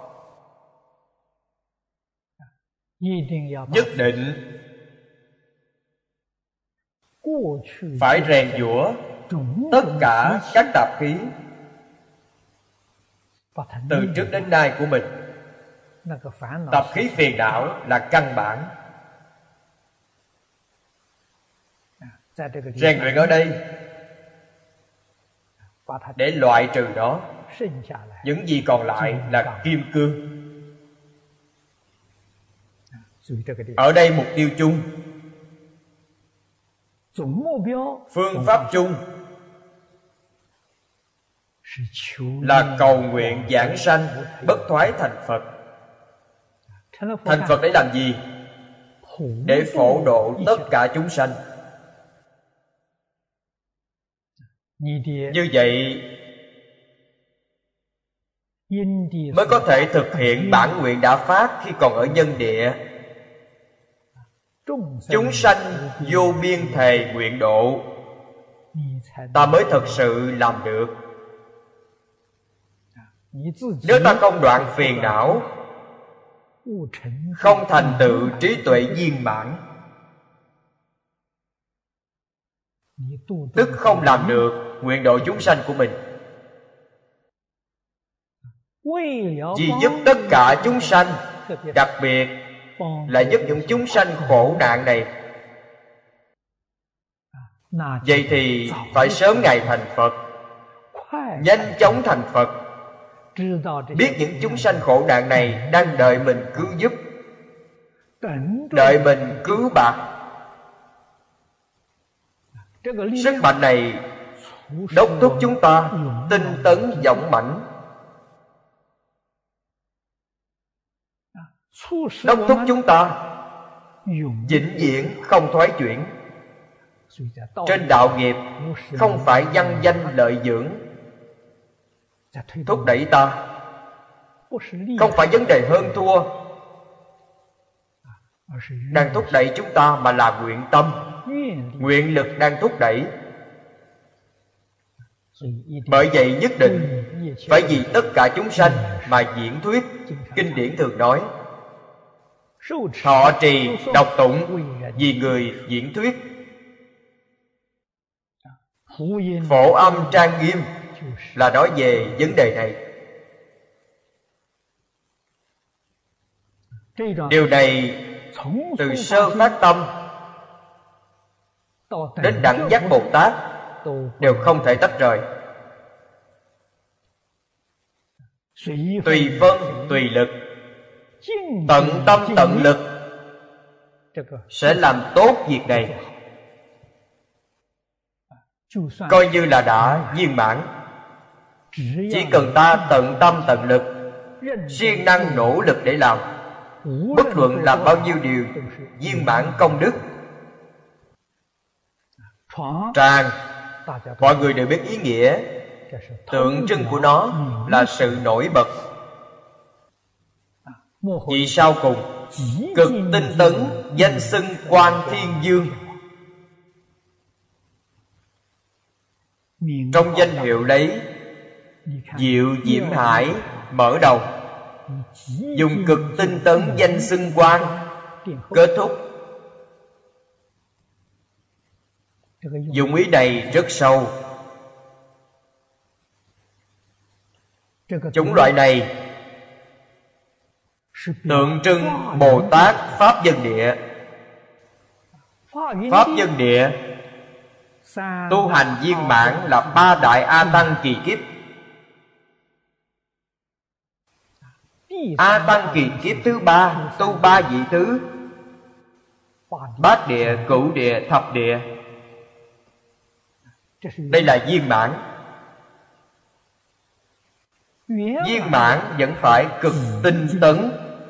Nhất định phải rèn giũa tất cả các tạp khí từ trước đến nay của mình. Tạp khí phiền não là căn bản. Rèn luyện ở đây để loại trừ đó. Những gì còn lại là kim cương. Ở đây mục tiêu chung, phương pháp chung là cầu nguyện giảng sanh bất thoái thành Phật. Thành Phật để làm gì? Để phổ độ tất cả chúng sanh. Như vậy mới có thể thực hiện bản nguyện đã phát khi còn ở nhân địa. Chúng sanh vô biên thề nguyện độ, ta mới thật sự làm được. Nếu ta không đoạn phiền não, không thành tựu trí tuệ viên mãn, tức không làm được nguyện độ chúng sanh của mình. Vì giúp tất cả chúng sanh, đặc biệt là giúp những chúng sanh khổ nạn này, vậy thì phải sớm ngày thành Phật, nhanh chóng thành Phật. Biết những chúng sanh khổ nạn này đang đợi mình cứu giúp, đợi mình cứu bạc. Sức mạnh này đốc thúc chúng ta tinh tấn dũng mãnh, đốc thúc chúng ta vĩnh viễn không thoái chuyển. Trên đạo nghiệp không phải văn danh lợi dưỡng thúc đẩy ta, không phải vấn đề hơn thua đang thúc đẩy chúng ta, mà là nguyện tâm, nguyện lực đang thúc đẩy. Bởi vậy nhất định phải vì tất cả chúng sanh mà diễn thuyết. Kinh điển thường nói thọ trì đọc tụng vì người diễn thuyết. Phổ âm trang nghiêm là nói về vấn đề này. Điều này từ sơ phát tâm đến đẳng giác Bồ Tát đều không thể tách rời. tùy phân tùy lực, tận tâm tận lực sẽ làm tốt việc này. Coi như là đã viên mãn. Chỉ cần ta tận tâm tận lực, siêng năng nỗ lực để làm, bất luận làm bao nhiêu điều, viên mãn công đức. Tràng, mọi người đều biết ý nghĩa. Tượng trưng của nó là sự nổi bật. Vì sau cùng cực tinh tấn, danh xưng Quan Thiên Dương. Trong danh hiệu lấy Diệu Diễm Hải mở đầu, dùng cực tinh tấn danh xưng Quan kết thúc. Dụng ý này rất sâu. Chủng loại này tượng trưng Bồ Tát Pháp Dân Địa. Pháp Dân Địa tu hành viên mãn là 3 đại A Tăng kỳ kiếp. A Tăng kỳ kiếp thứ 3 tu 3 vị thứ: Bát địa, Cửu địa, Thập địa. Đây là viên mãn. Viên mãn vẫn phải cực tinh tấn.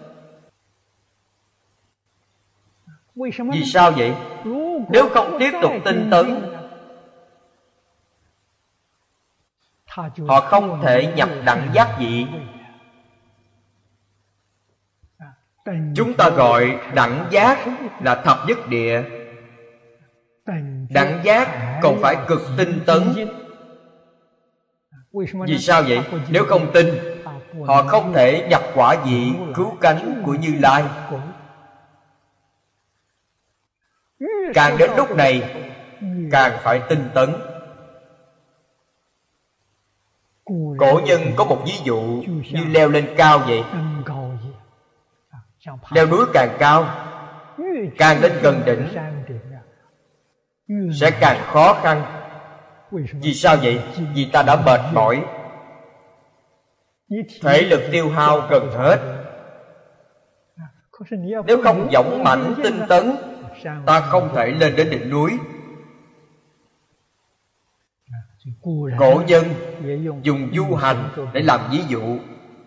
Vì sao vậy? Nếu không tiếp tục tinh tấn, họ không thể nhập đẳng giác vị. Chúng ta gọi đẳng giác là thập nhất địa. Đẳng giác còn phải cực tinh tấn. Vì sao vậy? Nếu không tin, họ không thể nhập quả vị cứu cánh của Như Lai. Càng đến lúc này, càng phải tinh tấn. Cổ nhân có một ví dụ như leo lên cao vậy. Leo núi càng cao, càng lên gần đỉnh sẽ càng khó khăn. Vì sao vậy? Vì ta đã mệt mỏi, thể lực tiêu hao gần hết. Nếu không dũng mãnh tinh tấn, ta không thể lên đến đỉnh núi. Cổ nhân dùng du hành để làm ví dụ.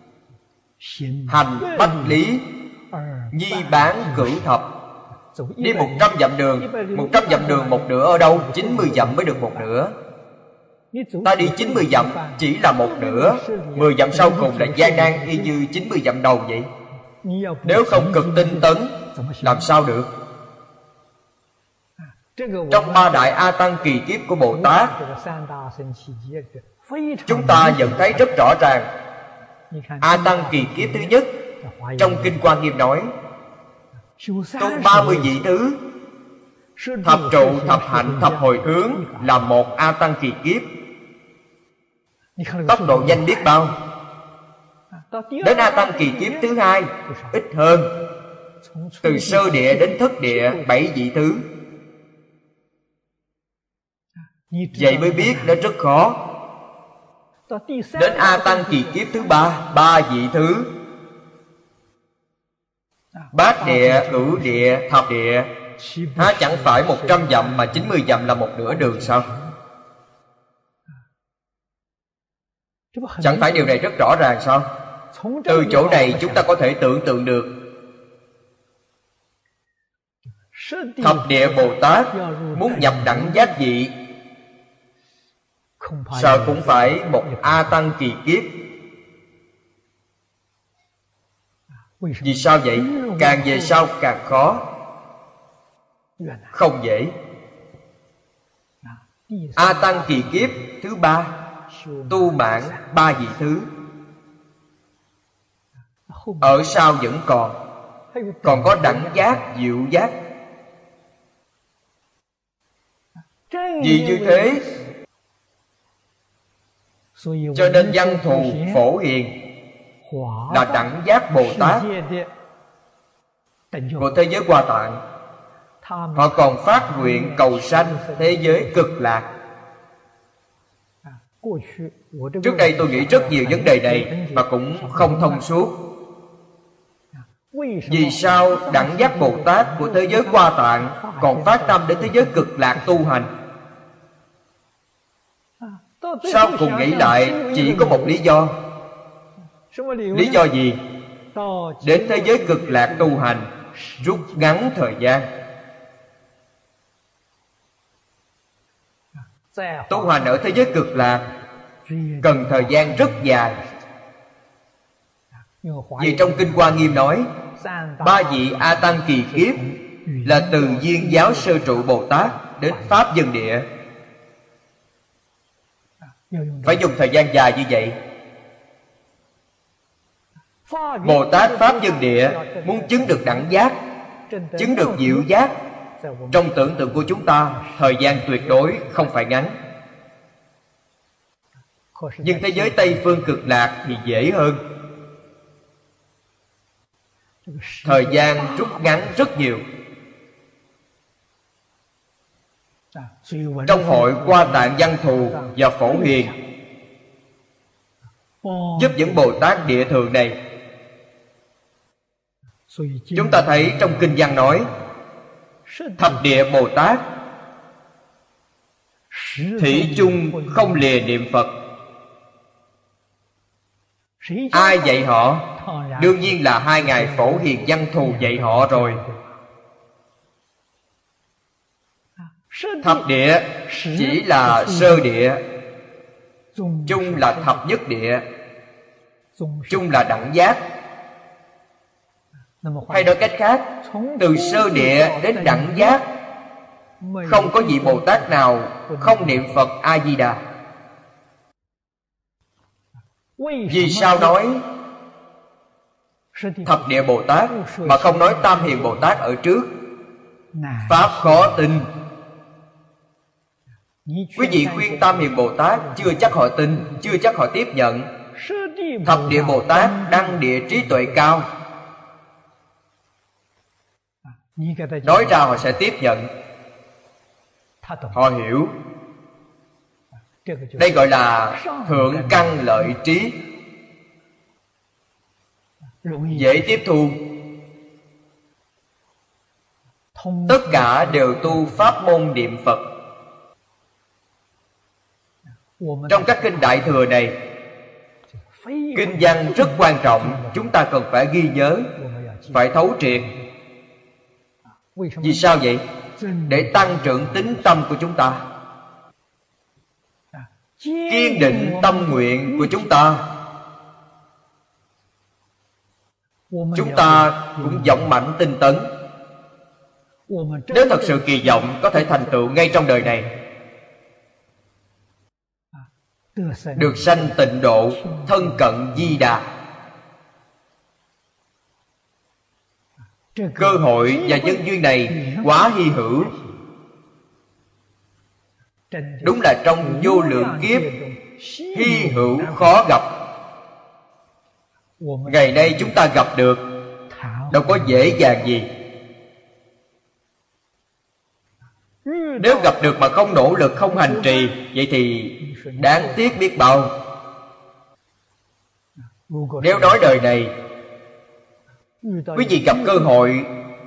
Hành bách lý, nhi bán cửu thập. Đi 100 dặm đường, 100 dặm đường một nửa ở đâu? 90 dặm mới được một nửa. Ta đi 90 dặm chỉ là một nửa, 10 dặm sau cùng là gian nan y như 90 dặm đầu vậy. Nếu không cực tinh tấn, làm sao được? Trong 3 đại A Tăng kỳ kiếp của Bồ Tát, chúng ta nhận thấy rất rõ ràng. A Tăng kỳ kiếp thứ nhất, trong Kinh Quan Nghiêm nói, tu 30 vị thứ, thập trụ, thập hạnh, thập hồi hướng là một A Tăng kỳ kiếp. Tốc độ nhanh biết bao. Đến A Tăng kỳ kiếp thứ 2 ít hơn. Từ sơ địa đến thất địa 7 vị thứ. Vậy mới biết nó rất khó. Đến A Tăng kỳ kiếp thứ 3 3 vị thứ. Bát địa, Cửu địa, Thập địa. Há chẳng phải 100 dặm mà 90 dặm là một nửa đường sao? Chẳng phải điều này rất rõ ràng sao? Từ chỗ này chúng ta có thể tưởng tượng được. Thập địa Bồ Tát muốn nhập đẳng giác vị, sợ cũng phải một A Tăng kỳ kiếp. Vì sao vậy? Càng về sau càng khó, không dễ. A Tăng kỳ kiếp thứ 3 tu mãn 3 vị thứ. Ở sau vẫn còn có đẳng giác, diệu giác. Vì như thế cho nên Văn Thù Phổ Hiền là đẳng giác Bồ Tát của thế giới Hoa Tạng. Họ còn phát nguyện cầu sanh thế giới Cực Lạc. Trước đây tôi nghĩ rất nhiều vấn đề này mà cũng không thông suốt. Vì sao đẳng giác Bồ Tát của thế giới Hoa Tạng còn phát tâm đến thế giới Cực Lạc tu hành? Sau cùng nghĩ lại chỉ có một lý do. Lý do gì? Đến thế giới Cực Lạc tu hành, rút ngắn thời gian. Tu hành ở thế giới Cực Lạc cần thời gian rất dài. Vì trong Kinh Hoa Nghiêm nói, 3 vị A Tăng kỳ kiếp là từ Duyên Giáo Sơ Trụ Bồ Tát đến Pháp Dân Địa, phải dùng thời gian dài như vậy. Bồ Tát Pháp Dân Địa muốn chứng được đẳng giác, chứng được diệu giác, trong tưởng tượng của chúng ta thời gian tuyệt đối không phải ngắn. Nhưng thế giới Tây Phương Cực Lạc thì dễ hơn. Thời gian rút ngắn rất nhiều. Trong hội Hoa Tạng Văn Thù và Phổ Hiền giúp những Bồ Tát địa thường này. Chúng ta thấy trong Kinh Văn nói, thập địa Bồ Tát thủy chung không lìa niệm Phật. Ai dạy họ? Đương nhiên là 2 ngài Phổ Hiền Văn Thù dạy họ rồi. Thập địa chỉ là sơ địa, chung là thập nhất địa, chung là đẳng giác. Hay nói cách khác, từ sơ địa đến đẳng giác, không có vị Bồ Tát nào không niệm Phật A-di-đà. Vì sao nói thập địa Bồ Tát mà không nói Tam Hiền Bồ Tát ở trước? Pháp khó tin. Quý vị khuyên Tam Hiền Bồ Tát chưa chắc họ tin, chưa chắc họ tiếp nhận. Thập địa Bồ Tát đăng địa trí tuệ cao, nói ra họ sẽ tiếp nhận, họ hiểu. Đây gọi là thượng căn lợi trí, dễ tiếp thu. Tất cả đều tu pháp môn niệm Phật. Trong các kinh Đại Thừa này, kinh văn rất quan trọng, chúng ta cần phải ghi nhớ, phải thấu triệt. Vì sao vậy? Để tăng trưởng tín tâm của chúng ta, kiên định tâm nguyện của chúng ta. Chúng ta cũng vọng mạnh tinh tấn. Nếu thật sự kỳ vọng có thể thành tựu ngay trong đời này, được sanh tịnh độ, thân cận Di Đà, cơ hội và nhân duyên này quá hy hữu. Đúng là trong vô lượng kiếp hy hữu khó gặp. Ngày nay chúng ta gặp được, đâu có dễ dàng gì. Nếu gặp được mà không nỗ lực, không hành trì, vậy thì đáng tiếc biết bao. Nếu nói đời này quý vị gặp cơ hội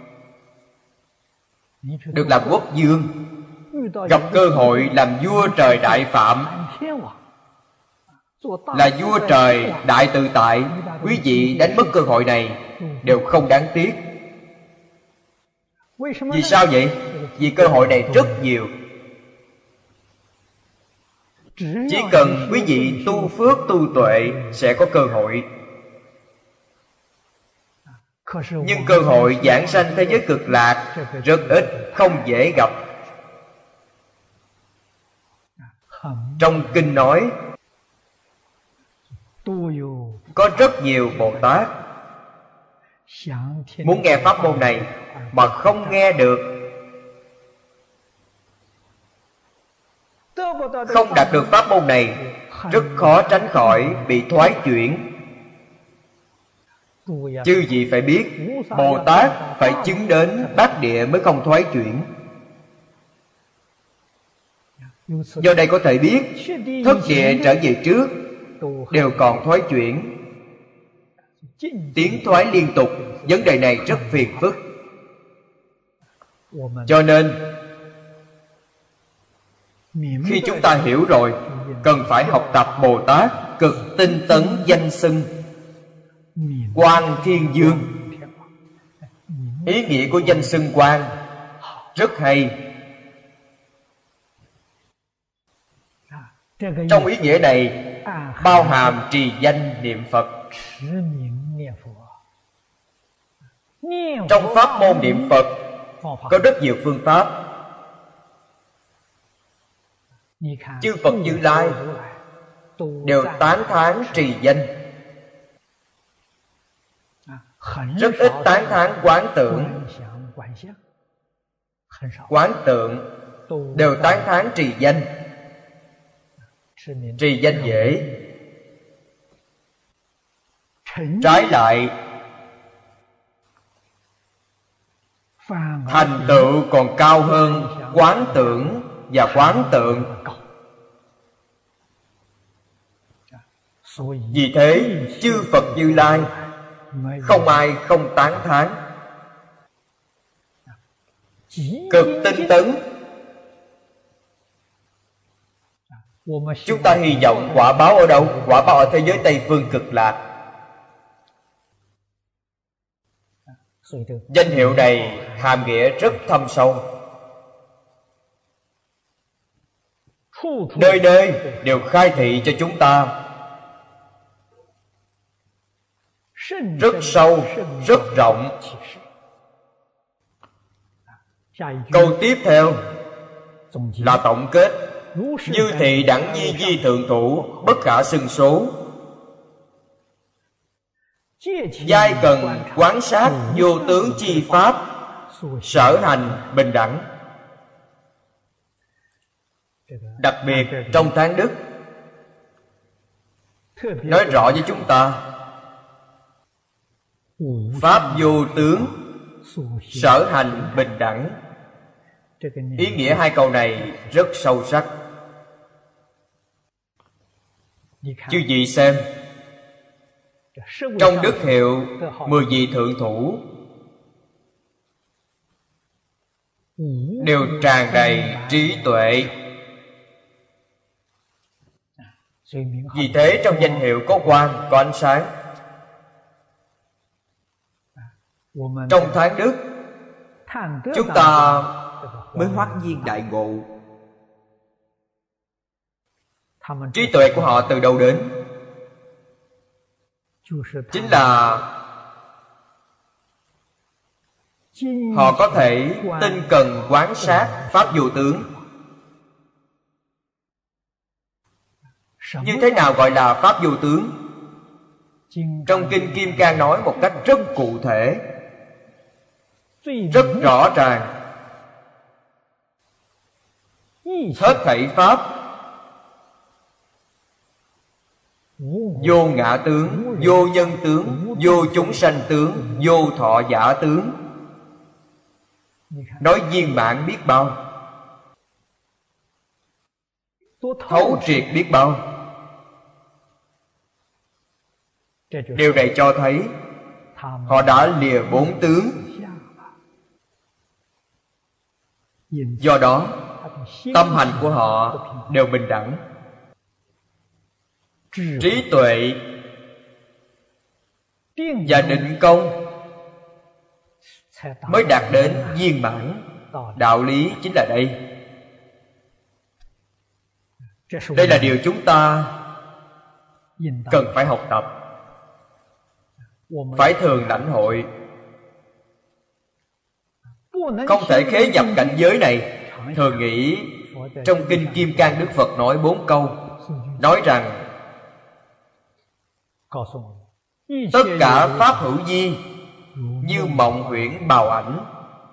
được làm quốc vương, gặp cơ hội làm vua trời Đại Phạm, là vua trời Đại Tự Tại, quý vị đánh mất cơ hội này đều không đáng tiếc. Vì sao vậy? Vì cơ hội này rất nhiều. Chỉ cần quý vị tu phước tu tuệ sẽ có cơ hội. Nhưng cơ hội giảng sanh thế giới Cực Lạc rất ít, không dễ gặp. Trong kinh nói có rất nhiều Bồ Tát muốn nghe pháp môn này mà không nghe được, không đạt được pháp môn này, rất khó tránh khỏi bị thoái chuyển. Chư vị phải biết, Bồ Tát phải chứng đến bát địa mới không thoái chuyển. Do đây có thể biết thất địa trở về trước đều còn thoái chuyển, tiến thoái liên tục. Vấn đề này rất phiền phức. Cho nên khi chúng ta hiểu rồi, cần phải học tập Bồ Tát cực tinh tấn danh xưng Quan Thiên Dương. Ý nghĩa của danh xưng Quan rất hay. Trong ý nghĩa này bao hàm trì danh niệm Phật. Trong pháp môn niệm Phật có rất nhiều phương pháp. Chư Phật Như Lai đều tán thán trì danh, rất ít tán thán quán tưởng. Quán tượng đều tán thán trì danh. Trì danh dễ, trái lại thành tựu còn cao hơn quán tưởng và quán tượng. Vì thế chư Phật Như Lai không ai không tán thán. Cực tinh tấn. Chúng ta hy vọng quả báo ở đâu? Quả báo ở thế giới Tây Phương Cực Lạc. Danh hiệu này hàm nghĩa rất thâm sâu. Nơi nơi đều khai thị cho chúng ta rất sâu, rất rộng. Câu tiếp theo là tổng kết. Như thị đẳng nhi di thượng thủ, bất khả xưng số. Giai cần quán sát vô tướng chi pháp, sở hành bình đẳng. Đặc biệt trong tháng đức nói rõ với chúng ta pháp vô tướng, sở hành bình đẳng. Ý nghĩa hai câu này rất sâu sắc. Chư vị xem, trong đức hiệu 10 vị thượng thủ đều tràn đầy trí tuệ. Vì thế trong danh hiệu có quang, có ánh sáng. Trong tháng đức chúng ta mới hoắc nhiên đại ngộ. Trí tuệ của họ từ đâu đến? Chính là họ có thể tinh cần quán sát pháp vô tướng. Như thế nào gọi là pháp vô tướng? Trong Kinh Kim Cang nói một cách rất cụ thể, rất rõ ràng. Hết thảy pháp vô ngã tướng, vô nhân tướng, vô chúng sanh tướng, vô thọ giả tướng. Nói viên mãn biết bao, thấu triệt biết bao. Điều này cho thấy họ đã lìa bốn tướng. Do đó tâm hành của họ đều bình đẳng. Trí tuệ và định công mới đạt đến viên mãn. Đạo lý chính là đây. Đây là điều chúng ta cần phải học tập, phải thường lãnh hội. Không thể khế nhập cảnh giới này. Thường nghĩ trong Kinh Kim Cang Đức Phật nói 4 câu, nói rằng tất cả pháp hữu vi như mộng huyễn bào ảnh.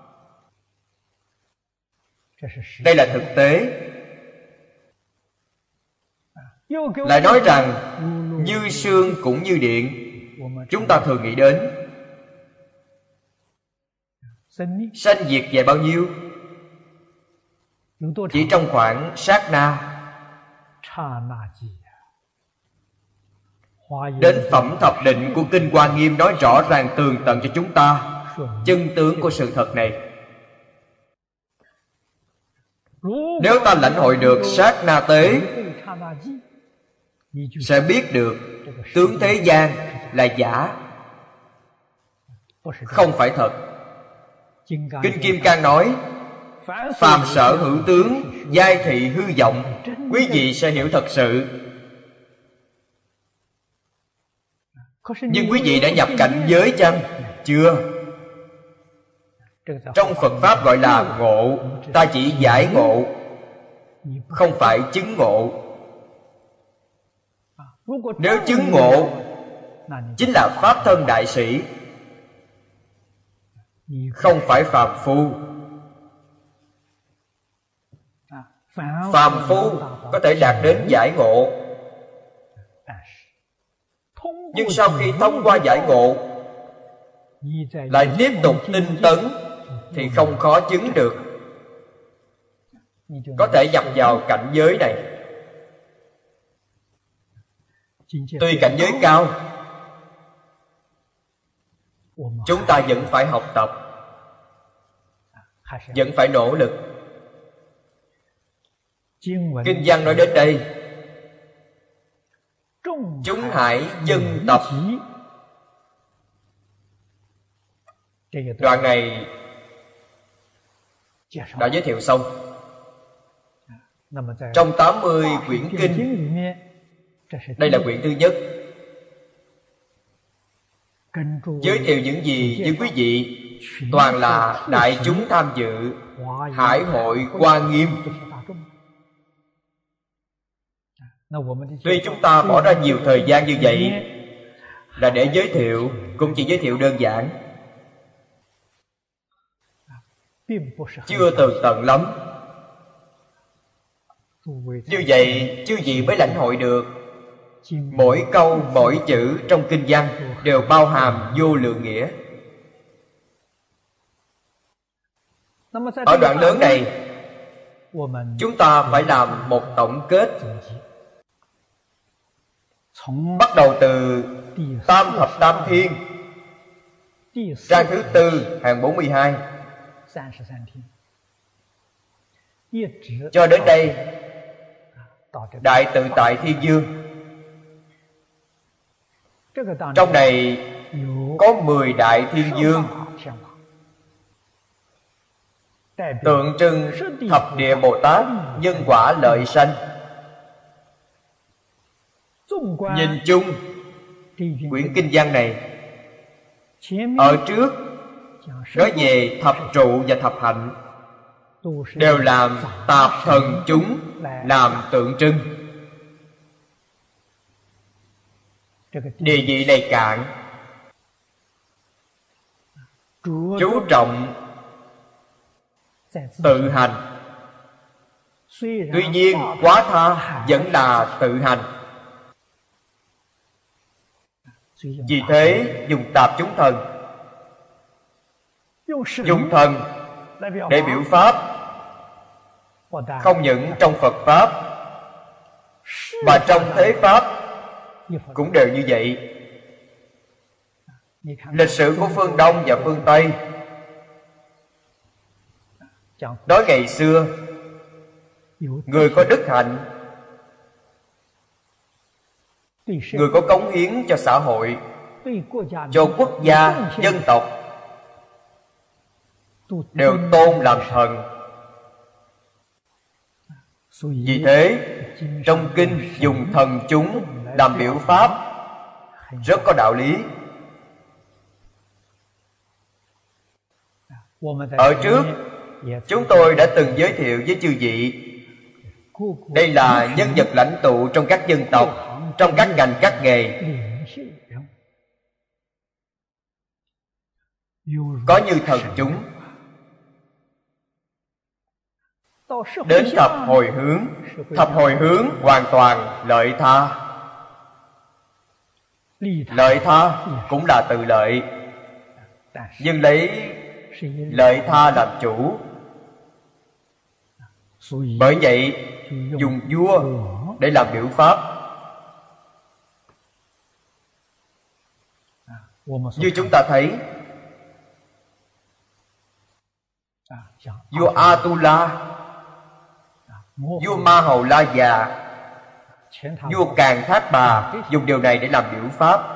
Đây là thực tế. Lại nói rằng như sương cũng như điện. Chúng ta thường nghĩ đến sanh diệt về bao nhiêu? chỉ trong khoảng sát na. Đến phẩm thập định của Kinh Hoa Nghiêm nói rõ ràng tường tận cho chúng ta chân tướng của sự thật này. Nếu ta lãnh hội được sát na tế, sẽ biết được tướng thế gian là giả, không phải thật. Kinh Kim Cang nói: phàm sở hữu tướng, giai thị hư vọng. Quý vị sẽ hiểu thật sự. Nhưng quý vị đã nhập cảnh giới chăng? Chưa. Trong Phật Pháp gọi là ngộ. Ta chỉ giải ngộ, không phải chứng ngộ. Nếu chứng ngộ, chính là Pháp thân đại sĩ, không phải phàm phu. Phàm phu có thể đạt đến giải ngộ, nhưng sau khi thông qua giải ngộ lại tiếp tục tinh tấn thì không khó chứng được. Có thể nhập vào cảnh giới này. Tuy cảnh giới cao, chúng ta vẫn phải học tập, vẫn phải nỗ lực. Kinh văn nói đến đây: chúng hãy dân tập. Đoạn này đã giới thiệu xong. Trong 80 quyển kinh, đây là quyển thứ nhất. Giới thiệu những gì với quý vị? Toàn là đại chúng tham dự Hải hội Hoa Nghiêm. Tuy chúng ta bỏ ra nhiều thời gian như vậy là để giới thiệu, cũng chỉ giới thiệu đơn giản, chưa tường tận lắm. Như vậy chư vị mới lãnh hội được mỗi câu mỗi chữ trong kinh văn đều bao hàm vô lượng nghĩa. Ở đoạn lớn này, chúng ta phải làm một tổng kết, bắt đầu từ Tam Thập Tam Thiên, trang thứ 4 hàng 42, cho đến đây Đại Tự Tại Thiên Dương. Trong này có 10 Đại Thiên Dương, tượng trưng thập địa Bồ Tát nhân quả lợi sanh. Nhìn chung quyển kinh văn này, ở trước nói về thập trụ và thập hạnh, đều làm tạp thần chúng làm tượng trưng. Địa vị này cạn, chú trọng tự hành. Tuy nhiên quá tha vẫn là tự hành. Vì thế dùng tạp chúng thần, dùng thần để biểu Pháp, không những trong Phật Pháp mà trong thế Pháp cũng đều như vậy. Lịch sử của phương Đông và phương Tây nói ngày xưa, người có đức hạnh, người có cống hiến cho xã hội, cho quốc gia, dân tộc, đều tôn làm thần. Vì thế trong kinh dùng thần chúng làm biểu Pháp rất có đạo lý. Ở trước chúng tôi đã từng giới thiệu với chư vị, đây là nhân vật lãnh tụ trong các dân tộc, trong các ngành các nghề. Có như thần chúng. Đến thập hồi hướng hoàn toàn lợi tha. Lợi tha cũng là tự lợi, nhưng lấy lợi tha làm chủ. Bởi vậy dùng vua để làm biểu pháp. Như chúng ta thấy, vua Atula, vua Ma Hầu La Già, vua Càn Thác Bà dùng điều này để làm biểu pháp.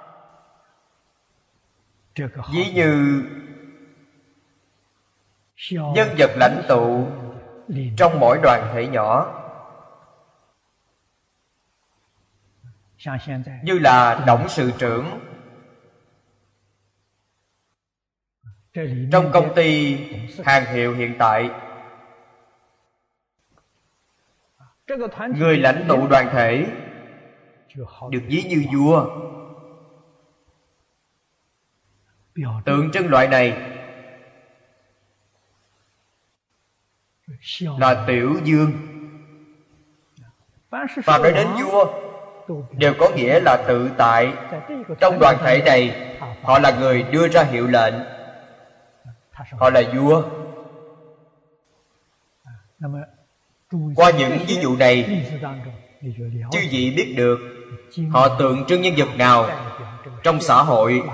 Ví như nhân vật lãnh tụ trong mỗi đoàn thể nhỏ, như là董sự trưởng trong công ty hàng hiệu hiện tại. Người lãnh tụ đoàn thể được ví như vua. Tượng trưng loại này là tiểu dương. Phàm nói đến vua đều có nghĩa là tự tại. Trong đoàn thể này, họ là người đưa ra hiệu lệnh, họ là vua. Qua những ví dụ này, chư vị biết được họ tượng trưng nhân vật nào trong xã hội.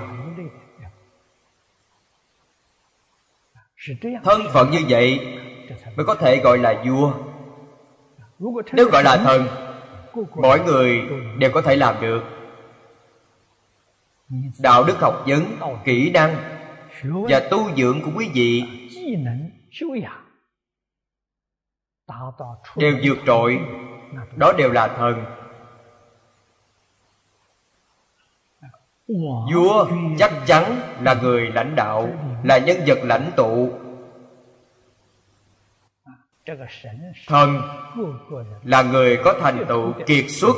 Thân phận như vậy mới có thể gọi là vua. Nếu gọi là thần, mỗi người đều có thể làm được. Đạo đức học vấn, kỹ năng và tu dưỡng của quý vị đều vượt trội, đó đều là thần. Vua chắc chắn là người lãnh đạo, là nhân vật lãnh tụ. Thần là người có thành tựu kiệt xuất.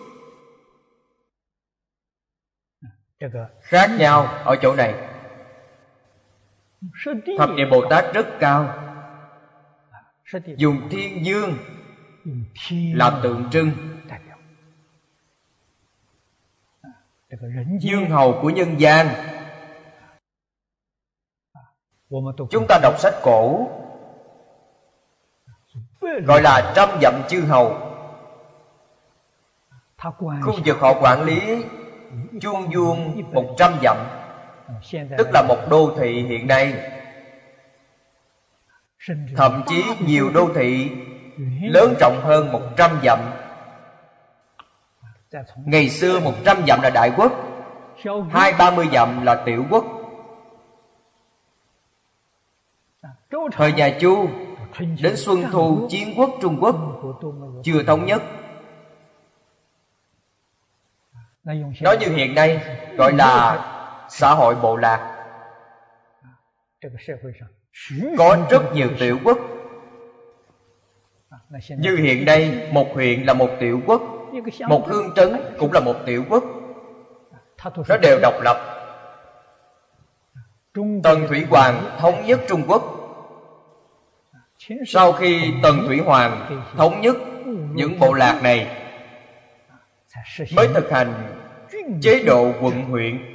Khác nhau ở chỗ này. Thập địa Bồ Tát rất cao, dùng thiên dương làm tượng trưng. Dương hầu của nhân gian. Chúng ta đọc sách cổ gọi là trăm dặm chư hầu. Khu vực họ quản lý chuông vuông 100 dặm, tức là một đô thị hiện nay. Thậm chí nhiều đô thị lớn rộng hơn 100 dặm. Ngày xưa 100 dặm là đại quốc, 20-30 dặm là tiểu quốc. Thời nhà Chu đến Xuân Thu chiến quốc Trung Quốc chưa thống nhất. Nói như hiện nay gọi là xã hội bộ lạc. Có rất nhiều tiểu quốc. Như hiện nay, một huyện là một tiểu quốc, một hương trấn cũng là một tiểu quốc. Nó đều độc lập. Tần Thủy Hoàng thống nhất Trung Quốc. Sau khi Tần Thủy Hoàng thống nhất những bộ lạc này, mới thực hành chế độ quận huyện,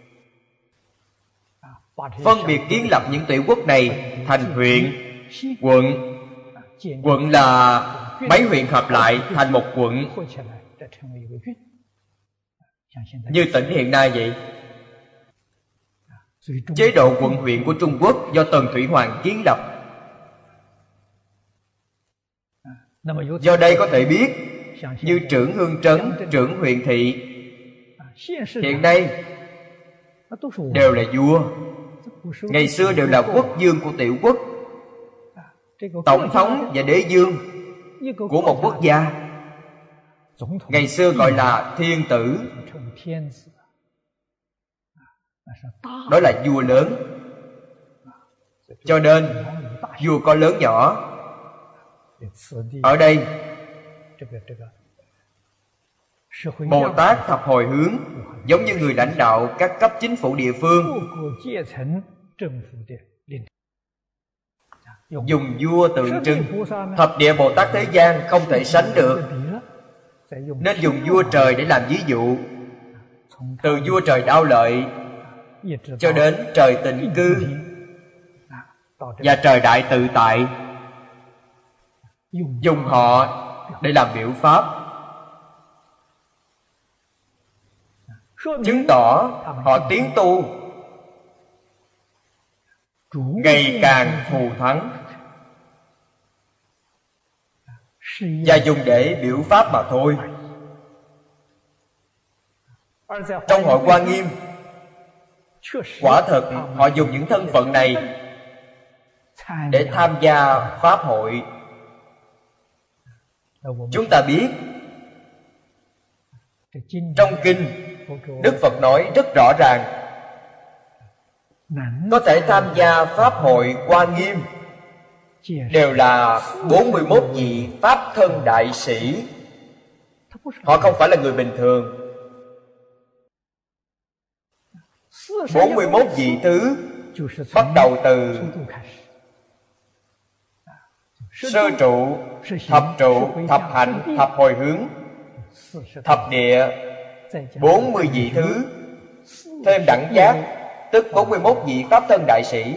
phân biệt kiến lập những tiểu quốc này thành huyện, quận. Quận là mấy huyện hợp lại thành một quận, như tỉnh hiện nay vậy. Chế độ quận huyện của Trung Quốc do Tần Thủy Hoàng kiến lập. Do đây có thể biết, như trưởng hương trấn, trưởng huyện thị hiện nay đều là vua. Ngày xưa đều là quốc vương của tiểu quốc, tổng thống và đế vương của một quốc gia. Ngày xưa gọi là thiên tử, đó là vua lớn. Cho nên vua có lớn nhỏ. Ở đây Bồ Tát thập hồi hướng giống như người lãnh đạo các cấp chính phủ địa phương, dùng vua tượng trưng. Thập địa Bồ Tát thế gian không thể sánh được, nên dùng vua trời để làm ví dụ. Từ vua trời Đao Lợi cho đến trời Tịnh Cư và trời Đại Tự Tại, dùng họ để làm biểu pháp, chứng tỏ họ tiến tu ngày càng thù thắng, và dùng để biểu pháp mà thôi. Trong hội Hoa Nghiêm, quả thật họ dùng những thân phận này để tham gia pháp hội. Chúng ta biết trong kinh Đức Phật nói rất rõ ràng, có thể tham gia pháp hội Hoa Nghiêm đều là 41 vị pháp thân đại sĩ. Họ không phải là người bình thường. 41 vị thứ bắt đầu từ sơ trụ, thập trụ, thập hạnh, thập hồi hướng, thập địa, 40 vị thứ, thêm đẳng giác, tức 41 vị pháp thân đại sĩ.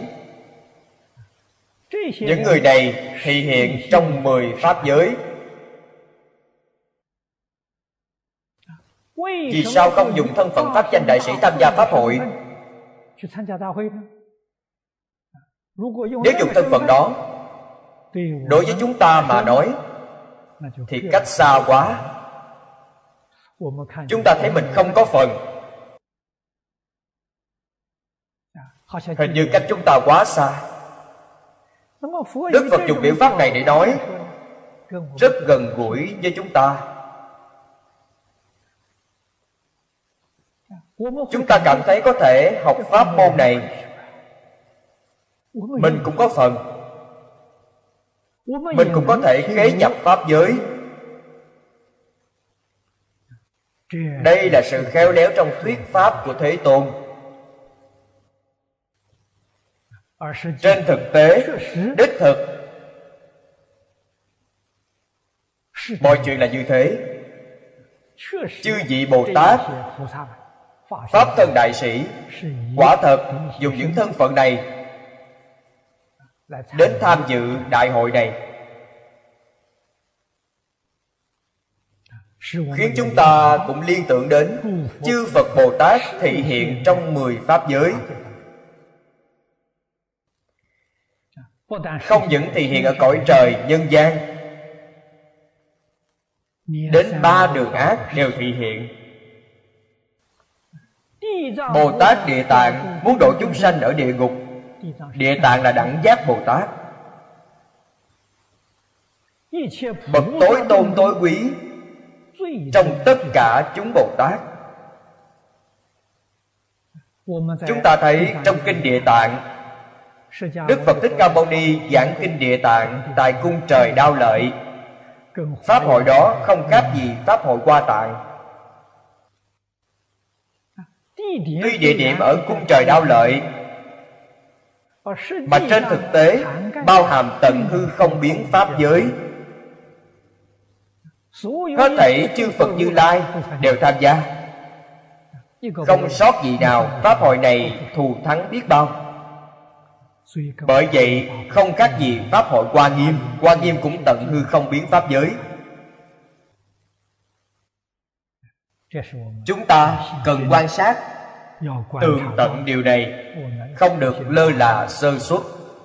Những người này thị hiện trong 10 pháp giới. Vì sao không dùng thân phận pháp danh đại sĩ tham gia pháp hội? Nếu dùng thân phận đó, đối với chúng ta mà nói thì cách xa quá. Chúng ta thấy mình không có phần. Hình như cách chúng ta quá xa. Đức Phật dùng biểu pháp này để nói rất gần gũi với chúng ta. Chúng ta cảm thấy có thể học pháp môn này, mình cũng có phần. Mình cũng có thể khế nhập pháp giới. Đây là sự khéo léo trong thuyết pháp của Thế Tôn. Trên thực tế, đích thực, mọi chuyện là như thế. Chư vị Bồ Tát, pháp thân đại sĩ, quả thật dùng những thân phận này đến tham dự đại hội này, khiến chúng ta cũng liên tưởng đến chư Phật Bồ Tát thị hiện trong 10 pháp giới. Không những thị hiện ở cõi trời nhân gian, đến 3 đường ác đều thị hiện. Bồ Tát Địa Tạng muốn độ chúng sanh ở địa ngục. Địa Tạng là đẳng giác Bồ Tát, bậc tối tôn tối quý trong tất cả chúng Bồ Tát. Chúng ta thấy trong kinh Địa Tạng, Đức Phật Thích Ca Mâu Ni giảng kinh Địa Tạng tại cung trời Đao Lợi. Pháp hội đó không khác gì pháp hội Hoa Tạng. Tuy địa điểm ở cung trời Đao Lợi, mà trên thực tế bao hàm tận hư không biến pháp giới. Hết thảy chư Phật Như Lai đều tham gia, không sót gì nào. Pháp hội này thù thắng biết bao. Bởi vậy không khác gì pháp hội Hoa Nghiêm. Hoa Nghiêm cũng tận hư không biến pháp giới. Chúng ta cần quan sát tường tận điều này, không được lơ là sơ suất.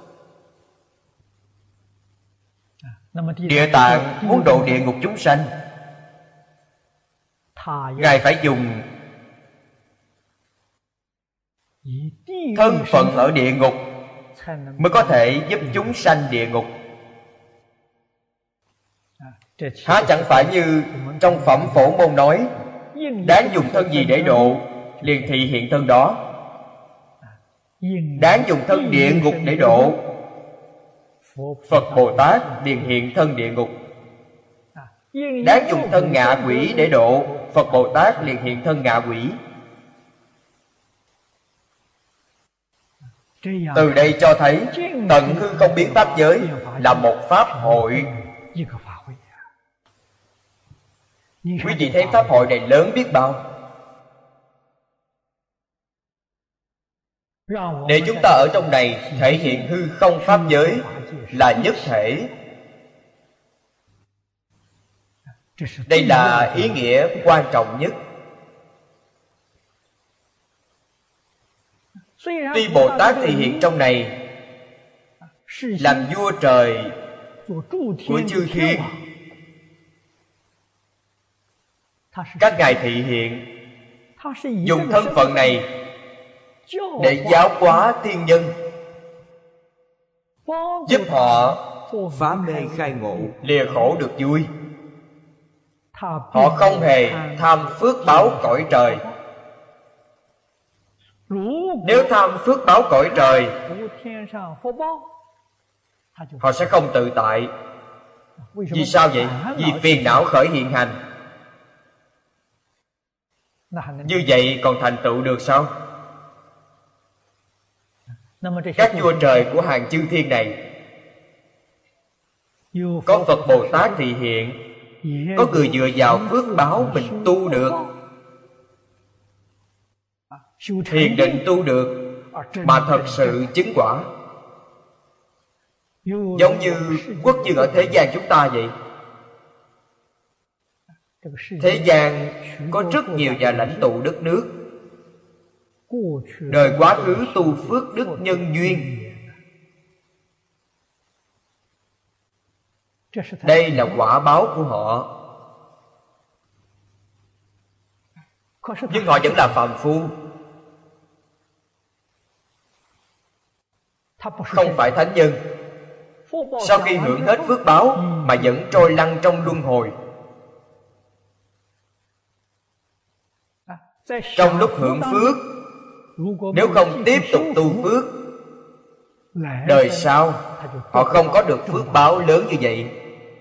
Địa Tạng muốn độ địa ngục chúng sanh, Ngài phải dùng thân phận ở địa ngục mới có thể giúp chúng sanh địa ngục. Há chẳng phải như trong phẩm Phổ Môn nói, đáng dùng thân gì để độ, liền thị hiện thân đó. Đáng dùng thân địa ngục để độ, Phật Bồ Tát liền hiện thân địa ngục. Đáng dùng thân ngạ quỷ để độ, Phật Bồ Tát liền hiện thân ngạ quỷ. Từ đây cho thấy tận hư không biến pháp giới là một pháp hội. Quý vị thấy pháp hội này lớn biết bao. Để chúng ta ở trong này thể hiện hư không pháp giới là nhất thể. Đây là ý nghĩa quan trọng nhất. Tuy Bồ Tát thị hiện trong này làm vua trời của chư thiên, các ngài thị hiện dùng thân phận này để giáo hóa thiên nhân, giúp họ phá mê khai ngộ, lìa khổ được vui. Họ không hề tham phước báo cõi trời. Nếu tham phước báo cõi trời, họ sẽ không tự tại. Vì sao vậy? Vì phiền não khởi hiện hành. Như vậy còn thành tựu được sao? Các vua trời của hàng chư thiên này, có Phật Bồ Tát thị hiện, có người dựa vào phước báo mình tu được, thiền định tu được, mà thật sự chứng quả. Giống như quốc dương ở thế gian chúng ta vậy. Thế gian có rất nhiều nhà lãnh tụ đất nước, đời quá khứ tu phước đức nhân duyên. Đây là quả báo của họ. Nhưng họ vẫn là phàm phu, không phải thánh nhân. Sau khi hưởng hết phước báo mà vẫn trôi lăn trong luân hồi. Trong lúc hưởng phước, nếu không tiếp tục tu phước, đời sau họ không có được phước báo lớn như vậy.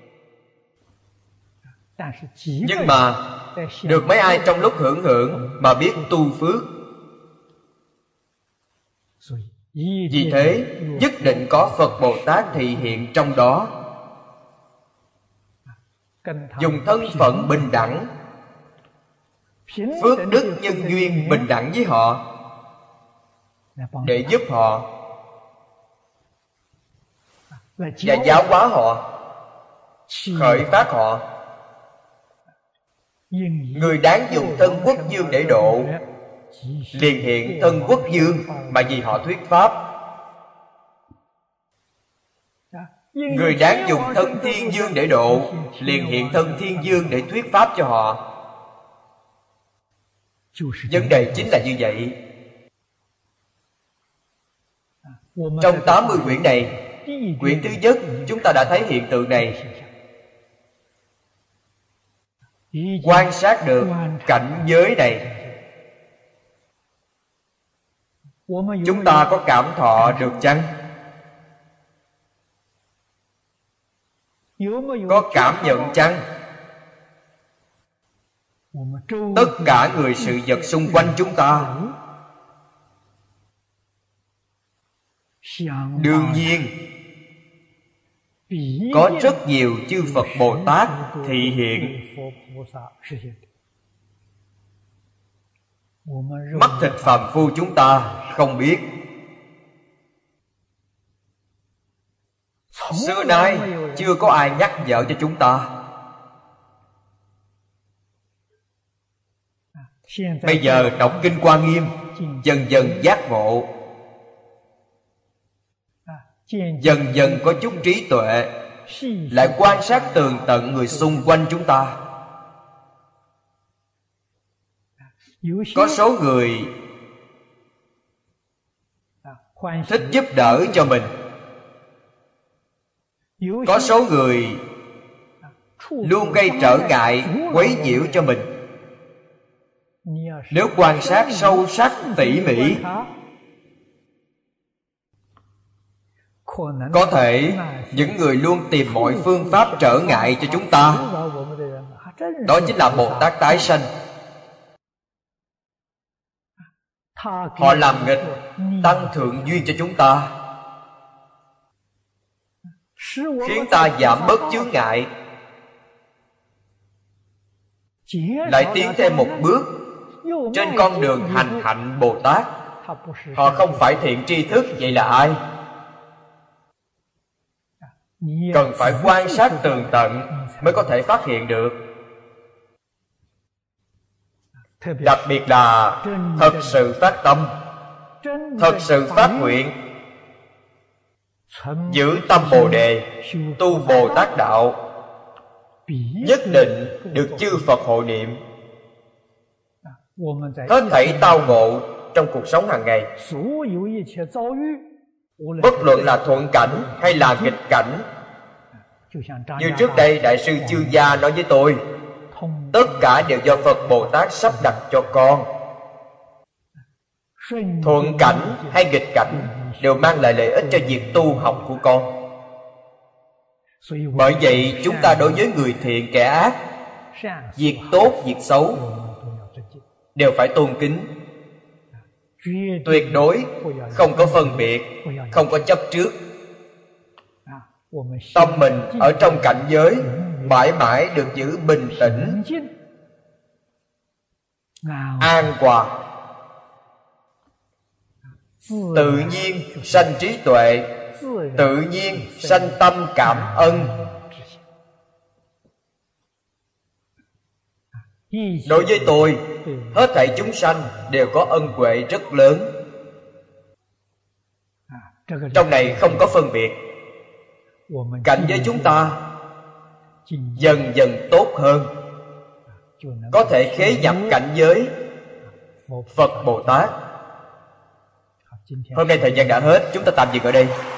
Nhưng mà được mấy ai trong lúc hưởng mà biết tu phước. Vì thế nhất định có Phật Bồ Tát thị hiện trong đó, dùng thân phận bình đẳng, phước đức nhân duyên bình đẳng với họ, để giúp họ và giáo hóa họ, khởi phát họ. Người đáng dùng thân quốc dương để độ, liền hiện thân quốc dương mà vì họ thuyết pháp. Người đáng dùng thân thiên dương để độ, liền hiện thân thiên dương để thuyết pháp cho họ. Vấn đề chính là như vậy. Trong 80 quyển này, quyển thứ nhất chúng ta đã thấy hiện tượng này. Quan sát được cảnh giới này, chúng ta có cảm thọ được chăng? Có cảm nhận chăng? Tất cả người sự vật xung quanh chúng ta, đương nhiên có rất nhiều chư Phật Bồ Tát thị hiện. Mắt thịt phàm phu chúng ta không biết. Xưa nay chưa có ai nhắc nhở cho chúng ta. Bây giờ đọc Kinh Hoa Nghiêm, dần dần giác ngộ, dần dần có chút trí tuệ, lại quan sát tường tận người xung quanh chúng ta. Có số người thích giúp đỡ cho mình, có số người luôn gây trở ngại, quấy nhiễu cho mình. Nếu quan sát sâu sắc tỉ mỉ, có thể những người luôn tìm mọi phương pháp trở ngại cho chúng ta, đó chính là Bồ Tát tái sanh. Họ làm nghịch, tăng thượng duyên cho chúng ta, khiến ta giảm bớt chướng ngại, lại tiến thêm một bước trên con đường hành hạnh Bồ Tát. Họ không phải thiện tri thức, vậy là ai? Cần phải quan sát tường tận mới có thể phát hiện được. Đặc biệt là thật sự phát tâm, thật sự phát nguyện, giữ tâm Bồ Đề, tu Bồ Tát Đạo, nhất định được chư Phật hộ niệm. Hết thảy tao ngộ trong cuộc sống hàng ngày, bất luận là thuận cảnh hay là nghịch cảnh, như trước đây Đại sư Chương Gia nói với tôi, tất cả đều do Phật Bồ Tát sắp đặt cho con. Thuận cảnh hay nghịch cảnh đều mang lại lợi ích cho việc tu học của con. Bởi vậy chúng ta đối với người thiện kẻ ác, việc tốt việc xấu đều phải tôn kính, tuyệt đối không có phân biệt, không có chấp trước. Tâm mình ở trong cảnh giới mãi mãi được giữ bình tĩnh, an hòa, tự nhiên sanh trí tuệ, tự nhiên sanh tâm cảm ân. Đối với tôi, hết thảy chúng sanh đều có ân huệ rất lớn. Trong này không có phân biệt. Cảnh giới chúng ta dần dần tốt hơn, có thể khế nhập cảnh giới Phật Bồ Tát. Hôm nay thời gian đã hết, chúng ta tạm dừng ở đây.